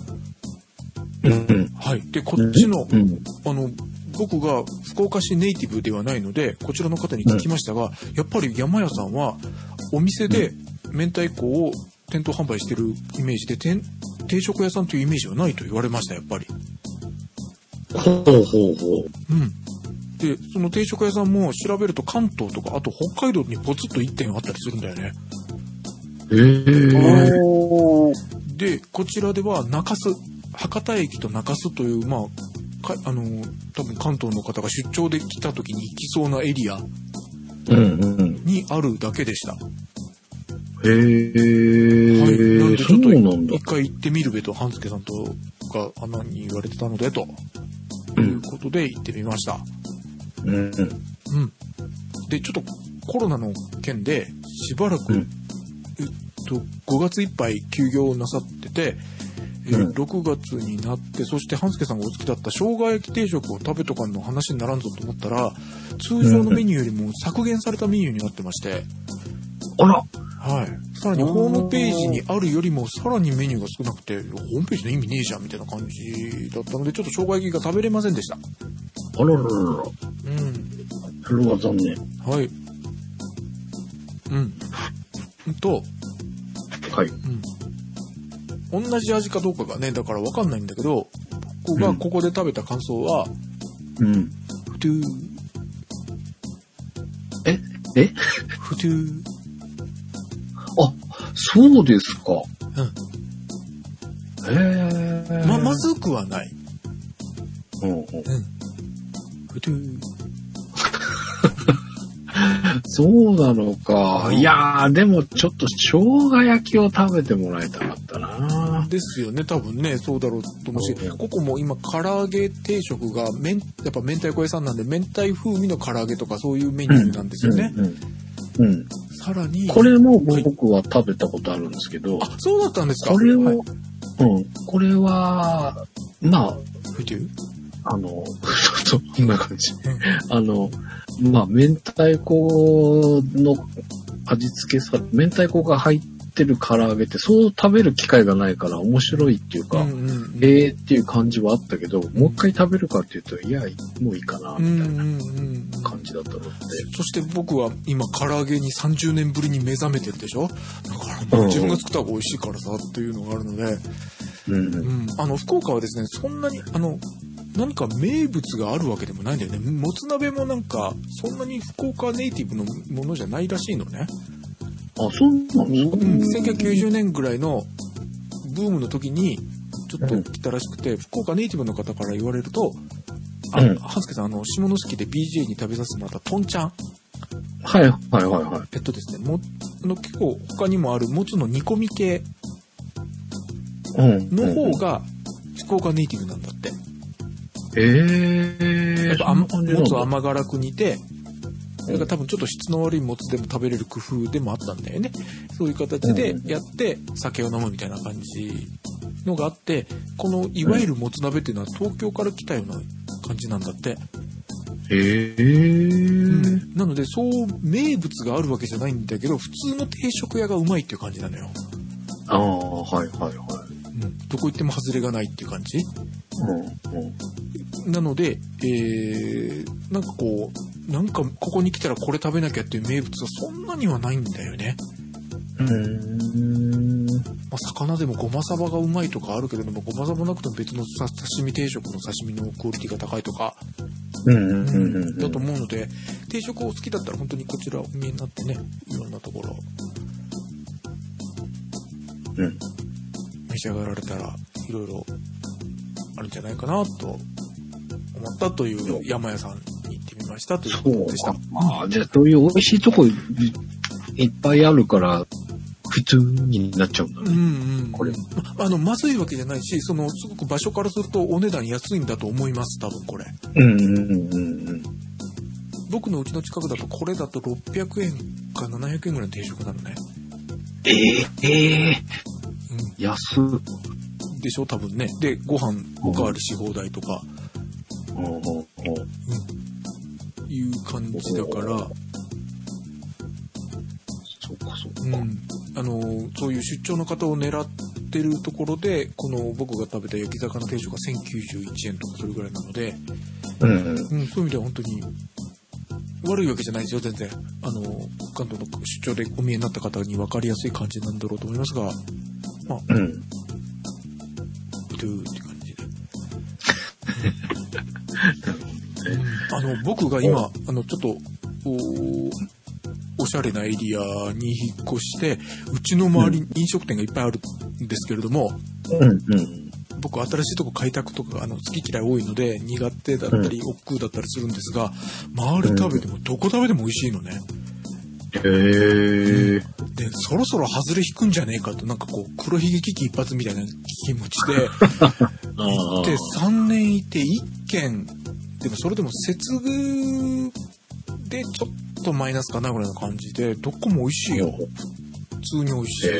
はい。で、こっちの、僕が福岡市ネイティブではないので、こちらの方に聞きましたが、やっぱり山屋さんは、お店で明太子を店頭販売してるイメージで、定食屋さんというイメージはないと言われました、やっぱり。
ほう。
で、その定食屋さんも調べると関東とか、あと北海道にポツッと1店あったりするんだよね。で、こちらでは博多駅と中洲という、多分関東の方が出張で来た時に行きそうなエリアにあるだけでした。はい。なのでちょっと一回行ってみるべと、半助さんとが穴に言われてたので、ということで行ってみました。で、ちょっとコロナの件で、しばらく、5月いっぱい休業なさってて、6月になって、そして半助さんがお好きだった生姜焼き定食を食べとかの話にならんぞと思ったら、通常のメニューよりも削減されたメニューになってまして。
あら。
はい。さらにホームページにあるよりもさらにメニューが少なくて、ホームページの意味ねえじゃんみたいな感じだったので、ちょっと生姜焼きが食べれませんでした。
あらららら。それは残念。
はい。はい。同じ味かどうかがね、だからわかんないんだけど、僕がここで食べた感想は、ふとゥー。ふとゥー。
あ、そうですか。
まずくはない。ふとゥー。
そうなのか。いやー、でもちょっと生姜焼きを食べてもらいたかったな。
ですよね、多分ね、そうだろうと思うし、ここも今、唐揚げ定食が、やっぱ明太子屋さんなんで、明太風味の唐揚げとかそういうメニューなんですよね。さらに。
これも僕は食べたことあるんですけど。
あ、そうだったんですか。
これを、これは、まあ、そんな感じ。まあ、明太子の味付けさ、明太子が入ってる唐揚げってそう食べる機会がないから面白いっていうか、っていう感じはあったけど、もう一回食べるかっていうと、いや、もういいかな、みたいな感じだったので。
そして僕は今唐揚げに30年ぶりに目覚めてるでしょ。だから自分が作った方が美味しいからさ、っていうのがあるので、福岡はですね、そんなに、何か名物があるわけでもないんだよね。もつ鍋もなんか、そんなに福岡ネイティブのものじゃないらしいのね。
あ、そうなんですか。
1990年ぐらいのブームの時に、ちょっと来たらしくて、福岡ネイティブの方から言われると、半助さん、下関で BJ に食べさせてもらったトンちゃん。ですね、結構他にもあるもつの煮込み系の方が福岡ネイティブなんだって。やっぱもつを甘辛く煮て、だから多分ちょっと質の悪いもつでも食べれる工夫でもあったんだよね。そういう形でやって酒を飲むみたいな感じのがあって、このいわゆるもつ鍋っていうのは東京から来たような感じなんだって。なのでそう名物があるわけじゃないんだけど、普通の定食屋がうまいっていう感じなのよ。どこ行っても外れがないっていう感じ。なので、なんかここに来たらこれ食べなきゃっていう名物はそんなにはないんだよね。魚でもごまさばがうまいとかあるけれども、ごまさばなくても別の刺身定食の刺身のクオリティが高いとか、だと思うので、定食を好きだったら本当にこちらお見えになってね、いろんなところ、召し上がられたらいろいろあるんじゃないかなと思ったという山屋さんに行ってみましたということでした。
じゃあそういう美味しいとこいっぱいあるから普通になっちゃうんだね。これ
まずいわけじゃないし、すごく場所からするとお値段安いんだと思います、多分これ。僕のうちの近くだとこれだと600円か700円ぐらいの定食なのね。
安
でしょ、多分ね。で、ご飯おかわりし放題とか、いう感じだから、そういう出張の方を狙ってるところで、この僕が食べた焼き魚定食が1091円とかそれぐらいなので、そういう意味では本当に悪いわけじゃないですよ、全然。関東の出張でお見えになった方に分かりやすい感じなんだろうと思いますが、っていう感じで。僕が今、ちょっと、おしゃれなエリアに引っ越して、うちの周りに飲食店がいっぱいあるんですけれども、僕新しいとこ開拓とか好き嫌い多いので苦手だったり億劫だったりするんですが、周り食べてもどこ食べても美味しいのね。で、そろそろ外れ引くんじゃねえかと、なんかこう黒ひげ危機一髪みたいな気持ちで行って3年いて1軒でもそれでも接遇でちょっとマイナスかなぐらいの感じで、どこも美味しいよ。普通に美味し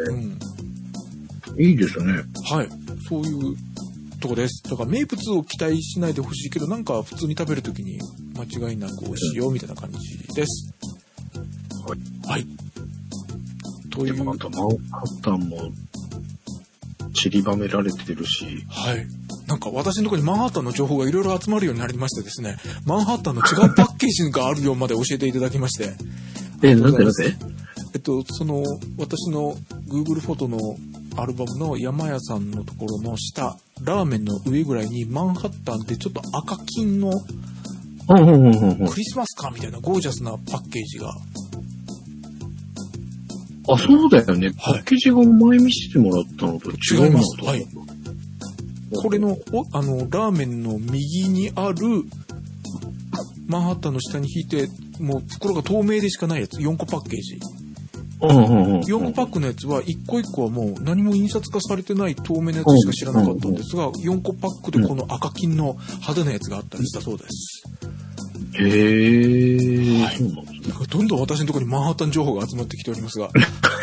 い。
いいですね。
はい、そういうとこです。だから名物を期待しないでほしいけど、なんか普通に食べるときに間違いなく美味しいよみたいな感じです。はい。 という。
でもあとマンハッタンも散りばめられてるし。
はい。なんか私のところにマンハッタンの情報がいろいろ集まるようになりましてですね、マンハッタンの違うパッケージがあるようまで教えていただきまして。
なんで
その、私の Google フォトのアルバムの山屋さんのところの下、ラーメンの上ぐらいにマンハッタンってちょっと赤金のクリスマスカーみたいなゴージャスなパッケージが。
あ、そうだよね。パッケージが前見せてもらったのと違います。
はい。これの、ラーメンの右にある、マンハッタンの下に引いて、もう袋が透明でしかないやつ、4個パッケージ。4個パックのやつは、1個1個はもう何も印刷化されてない透明なやつしか知らなかったんですが、4個パックでこの赤金の派手なやつがあったりしたそうです。
へー。
はい。なんかどんどん私のところにマンハッタン情報が集まってきておりますが。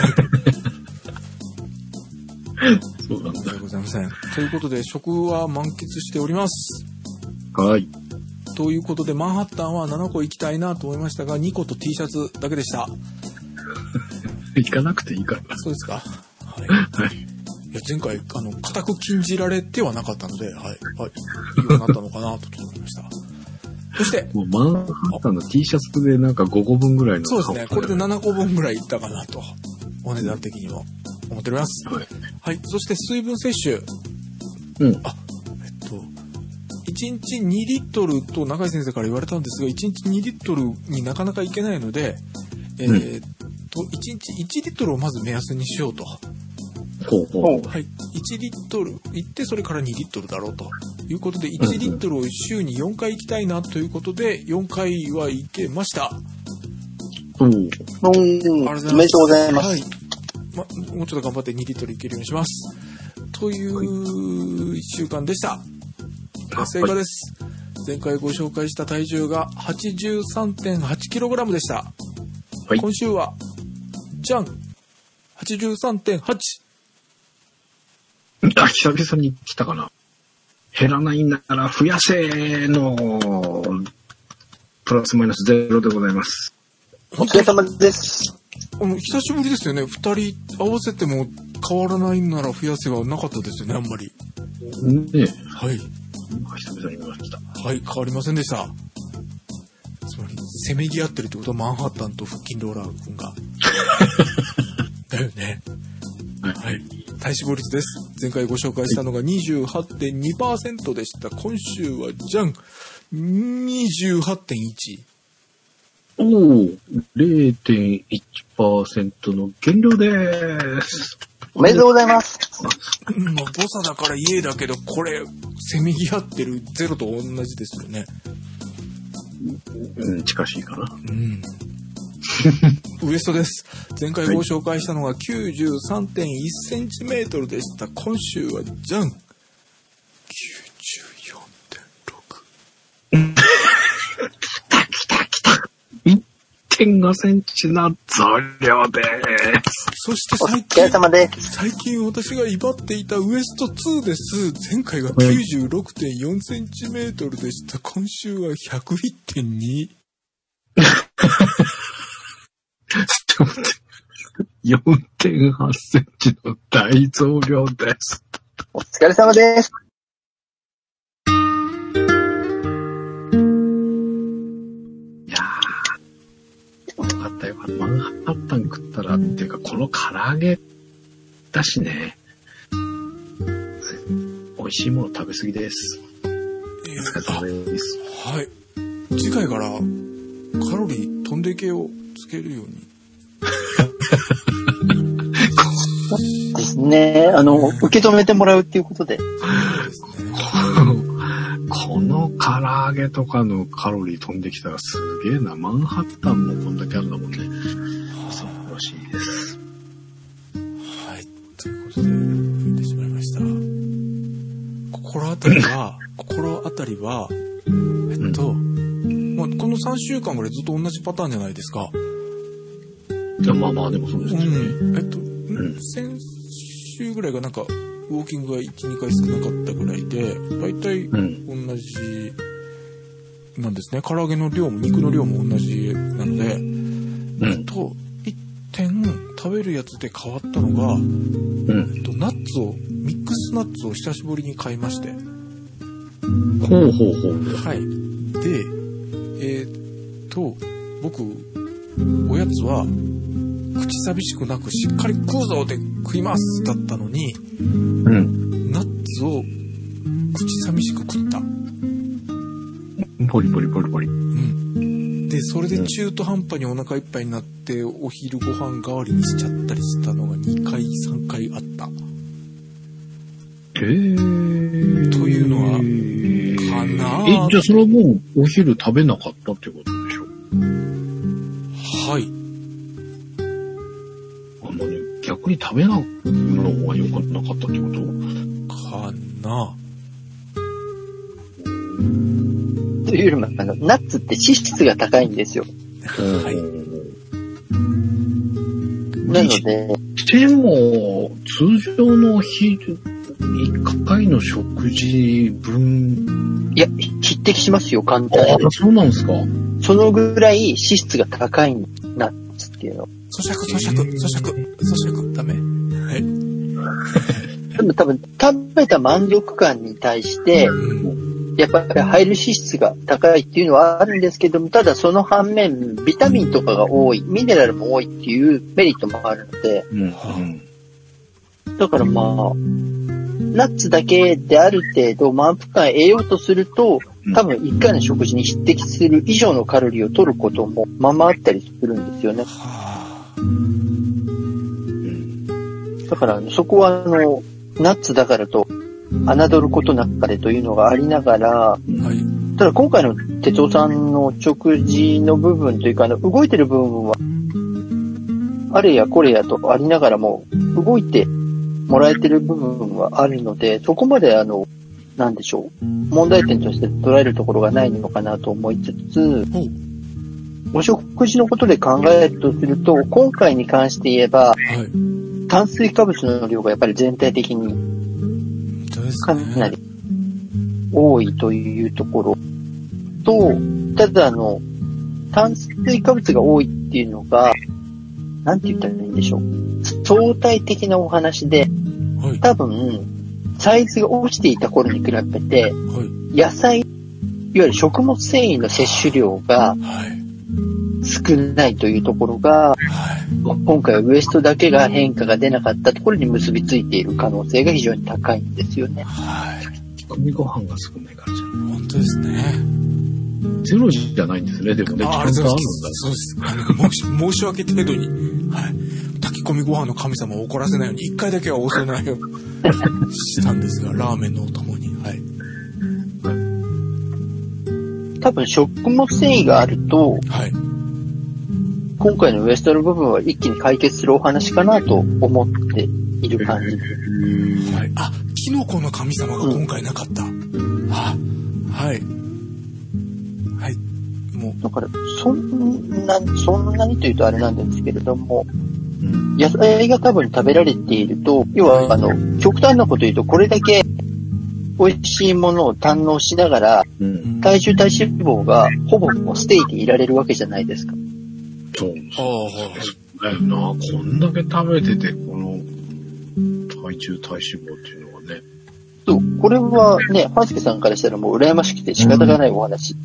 そうなんだ。
申し訳ございません。ということで、食は満喫しております。
はい。
ということで、マンハッタンは7個行きたいなと思いましたが、2個と T シャツだけでした。
行かなくていいから。
そうですか。はい。はい。いや、前回、固く禁じられてはなかったので、はい。はい。いいようになったのかなと思いました。そして、
もうマンハッタンの T シャツでなんか5個分ぐらいの。
そうですね。これで7個分ぐらいいったかなと。お値段的にも思っております。はい。はい。そして水分摂取。
うん。
1日2リットルと中井先生から言われたんですが、1日2リットルになかなかいけないので、1日1リットルをまず目安にしようと。
ほうほう。
はい。1リットル行ってそれから2リットルだろうということで、1リットルを週に4回行きたいなということで、4回は行けました。
おめでとうございます。
はい。もうちょっと頑張って2リットル行けるようにします。という1週間でした。成果です。前回ご紹介した体重が 83.8kg でした。はい、今週は、じゃん !83.8!
久々に来たかな。減らないんだから増やせの、プラスマイナス0でございます。
お疲れ様です。
久しぶりですよね。2人合わせても変わらないなら増やせはなかったですよね、あんまり。
ね。
はい。
久々に見ました。
はい、変わりませんでした。つまり、せめぎ合ってるってことはマンハッタンと腹筋ローラー君が。だよね。はい。体脂肪率です。前回ご紹介したのが 28.2% でした。今週はじゃん 28.1。
おー、0.1% の減量です。
おめでとうございます。
まあ、誤差だから家だけど、これ、せめぎ合ってるゼロと同じですよね。
うん、近しいかな。
うん。ウエストです。前回ご紹介したのが 93.1cm でした。今週はじゃん 94.6。
1.5 センチの増量です。
そして最近私が威張っていたウエスト2です。前回が 96.4 センチメートルでした。今週は 101.2。
4.8 センチの大増量です。
お疲れ様です。
よかった。マンハッタン食ったらっていうか、この唐揚げだしね。美味しいもの食べ過ぎです。お疲れ様です。
はい。次回からカロリー飛んで系をつけるように。
ですね。受け止めてもらうっていうことで。そうですね。
この唐揚げとかのカロリー飛んできたらすげえな。マンハッタンもこんだけあるんだもんね。素晴らしいです。
はい。ということで、増えてしまいました。心当たりは、まあ、この3週間ぐらいずっと同じパターンじゃないですか。
いや、まあまあ、でもそうですね。
先週ぐらいがなんか、ウォーキングが1、2回少なかったぐらいで、だいたい同じなんですね。唐揚げの量も肉の量も同じなので、1点、多食べるやつで変わったのが、ナッツを、ミックスナッツを久しぶりに買いまして。
ほうほうほう。
はい。で、僕、おやつは、口寂しくなくしっかり食うぞで食いますだったのに、ナッツを口寂しく食った。
ポリポリポリポリ。
で、それで中途半端にお腹いっぱいになって、お昼ご飯代わりにしちゃったりしたのが2回、3回あった。
という
のは、かなぁ。
じゃあそれはもうお昼食べなかったってことでしょ？
はい。
逆に食べないの方が良くなかったってこと
かな。
というよりも、ナッツって脂質が高いんですよ。
はい。
なので。
でも、通常の1回の食事分。
いや、匹敵しますよ、簡単に。
そうなんですか？
そのぐらい脂質が高いナッツっていうの。
咀嚼、ダメ。はい。
でも多分、食べた満足感に対して、やっぱり入る脂質が高いっていうのはあるんですけども、ただその反面、ビタミンとかが多い、ミネラルも多いっていうメリットもあるので、だからまあ、ナッツだけである程度満腹感得ようとすると、多分1回の食事に匹敵する以上のカロリーを取ることもままあったりするんですよね。だからそこはナッツだからと侮ることなかれというのがありながら、ただ今回の哲夫さんの食事の部分というか動いてる部分はあれやこれやとありながらも動いてもらえてる部分はあるので、そこまでなんでしょう、問題点として捉えるところがないのかなと思いつつ、お食事のことで考えるとすると、今回に関して言えば、炭水化物の量がやっぱり全体的にかなり多いというところと、ただ炭水化物が多いっていうのが、なんて言ったらいいんでしょう。相対的なお話で、多分、サイズが落ちていた頃に比べて、野菜、いわゆる食物繊維の摂取量が少ないというところが、今回はウエストだけが変化が出なかったところに結びついている可能性が非常に高いんですよね。
炊き込みご飯が少ないからじゃない。
本当ですね。
ゼロじゃないんですね、でもね。
そうです。申し訳程度に、炊き込みご飯の神様を怒らせないように、一回だけはお供えをしたんですが、ラーメンのお供に。
多分食物繊維があると、今回のウエストの部分は一気に解決するお話かなと思っている感じです。
キノコの神様が今回なかった。もう
だからそんなにというとあれなんですけれども、野菜が多分食べられていると、要は極端なこと言うと、これだけ美味しいものを堪能しながら、体重体脂肪がほぼステイでいられるわけじゃないですか。
そうだよな。こんだけ食べてて、この体重体脂肪っていうのはね。
そう、これはね、半助さんからしたらもう羨ましくて仕方がないお話。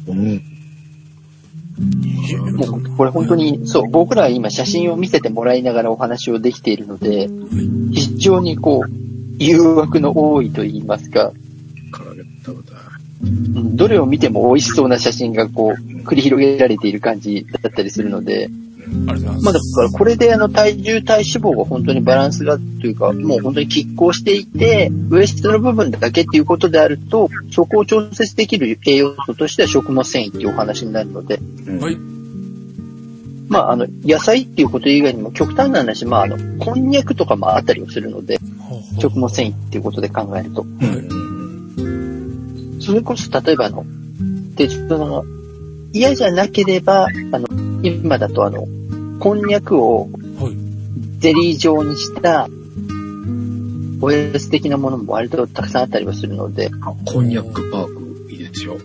もうこれ本当に、そう、僕らは今写真を見せてもらいながらお話をできているので、非常に誘惑の多いと言いますか、どれを見ても美味しそうな写真が繰り広げられている感じだったりするので、だからこれで体重体脂肪が本当にバランスがというか、もう本当に拮抗していて、ウエストの部分だけっていうことであると、そこを調節できる栄養素としては食物繊維っていうお話になるので、野菜っていうこと以外にも極端な話、こんにゃくとかもあったりをするので、食物繊維っていうことで考えると。それこそ例えば嫌じゃなければ、今だとこんにゃくをゼリー状にしたおやつ的なものも割とたくさんあったりはするので。
こんにゃくパークいいですよ。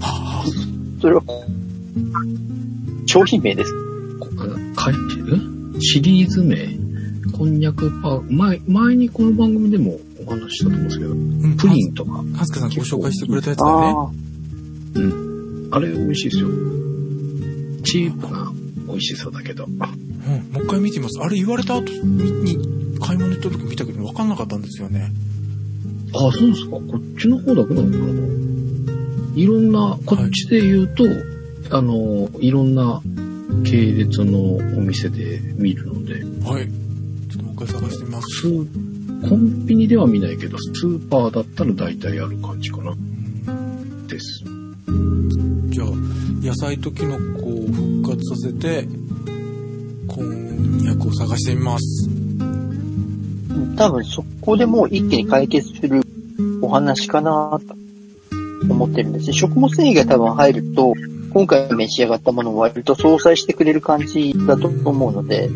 それは商品名です。
書いてる？ シリーズ名、こんにゃくパー、前にこの番組でもお話ししたと思うんですけど、プリンとか。
ハスケさんご紹介してくれたやつだよ
ね。あれ美味しいですよ。チープな美味しさだけど。
もう一回見てみます。あれ言われた後に買い物行った時見たけど分かんなかったんですよね。
ああ、そうですか。こっちの方だけなのかな。いろんな、こっちで言うと、いろんな系列のお店で見るので。
はい。ちょっともう一回探してみます。
コンビニでは見ないけど、スーパーだったら大体ある感じかな。です。
じゃあ、野菜とキノコを復活させて、こんにゃくを探してみます。
多分そこでもう一気に解決するお話かなと思ってるんです。食物繊維が多分入ると、今回召し上がったものを割と相殺してくれる感じだと思うので、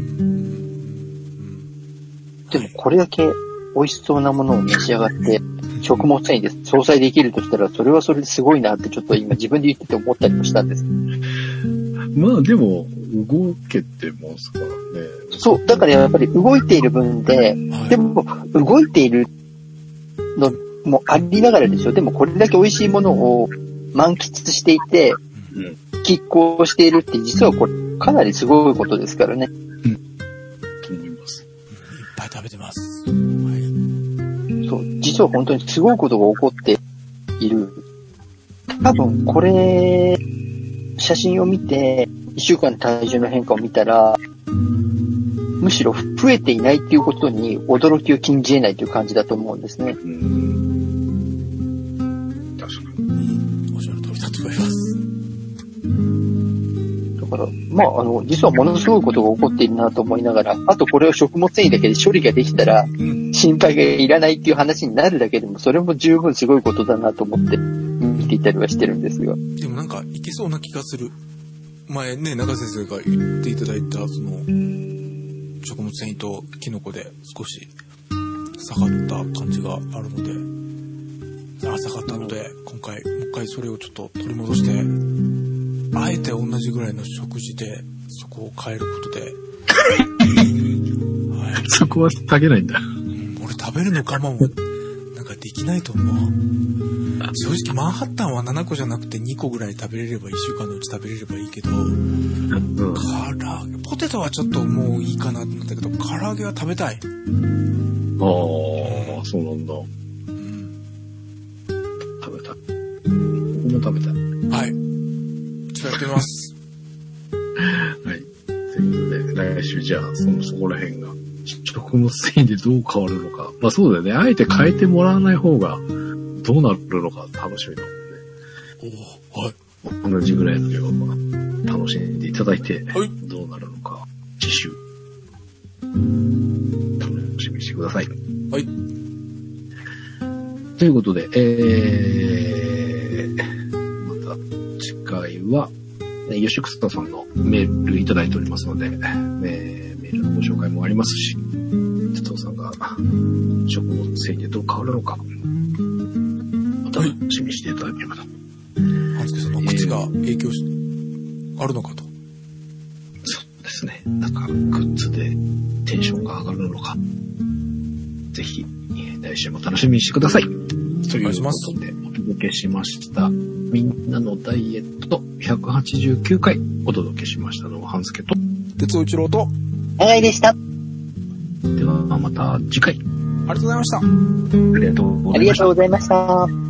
でもこれだけ美味しそうなものを召し上がって、食物繊維で相殺できるとしたら、それはそれですごいなってちょっと今自分で言ってて思ったりもしたんです。
まあでも、動けてますからね。
そう、だからやっぱり動いている分で、でも動いているのもありながらでしょ。でもこれだけ美味しいものを満喫していて、拮抗しているって実はこれかなりすごいことですからね。
と思います。
いっぱい食べてます。
そう、実は本当にすごいことが起こっている。多分これ、写真を見て、1週間の体重の変化を見たら、むしろ増えていないっていうことに驚きを禁じ得ないという感じだと思うんですね。
確かに。
おっしゃる通りだと思います。
だから、まあ、実はものすごいことが起こっているなと思いながら、あとこれを食物繊維だけで処理ができたら、心配がいらないっていう話になるだけでも、それも十分すごいことだなと思って見ていたりはしてるんですが。
でもなんかいけそうな気がする。前ね、中先生が言っていただいた、食物繊維とキノコで少し下がった感じがあるので、下がったので、今回、もう一回それをちょっと取り戻して、あえて同じぐらいの食事で、そこを変えることで、
はい、そこは下げないんだ。
俺食べるの我慢も、なんかできないと思う。正直マンハッタンは7個じゃなくて2個ぐらい食べれれば1週間のうち食べれればいいけど、唐揚げ、ポテトはちょっともういいかなと思ったけど、唐揚げは食べたい。
ああ、そうなんだ。食べたい。僕も食べたい。
はい。ちょっとやってみます。
はい。ということで、来週じゃあ、そこら辺が、食物繊維でどう変わるのか。まあそうだよね。あえて変えてもらわない方が、どうなるのか楽しみだもんね。
はい。
同じぐらいの量を楽しんでいただいて、
はい、
どうなるのか、次週、楽しみにしてください。
はい。
ということで、また次回は、吉草さんのメールいただいておりますので、メールのご紹介もありますし、哲夫さんが食物繊維でどう変わるのか、また楽しみにしていただければと。
半助さんの口が影響あるのかと。
そうですね。なんか、グッズでテンションが上がるのか。ぜひ、来週も楽しみにしてください。ということで、お届けしました。みんなのダイエット189回お届けしましたのは、半助と、
哲夫一郎と、
長井でした。
では、また次回。
ありがとうございました。
ありがとうございました。
ありがとうございました。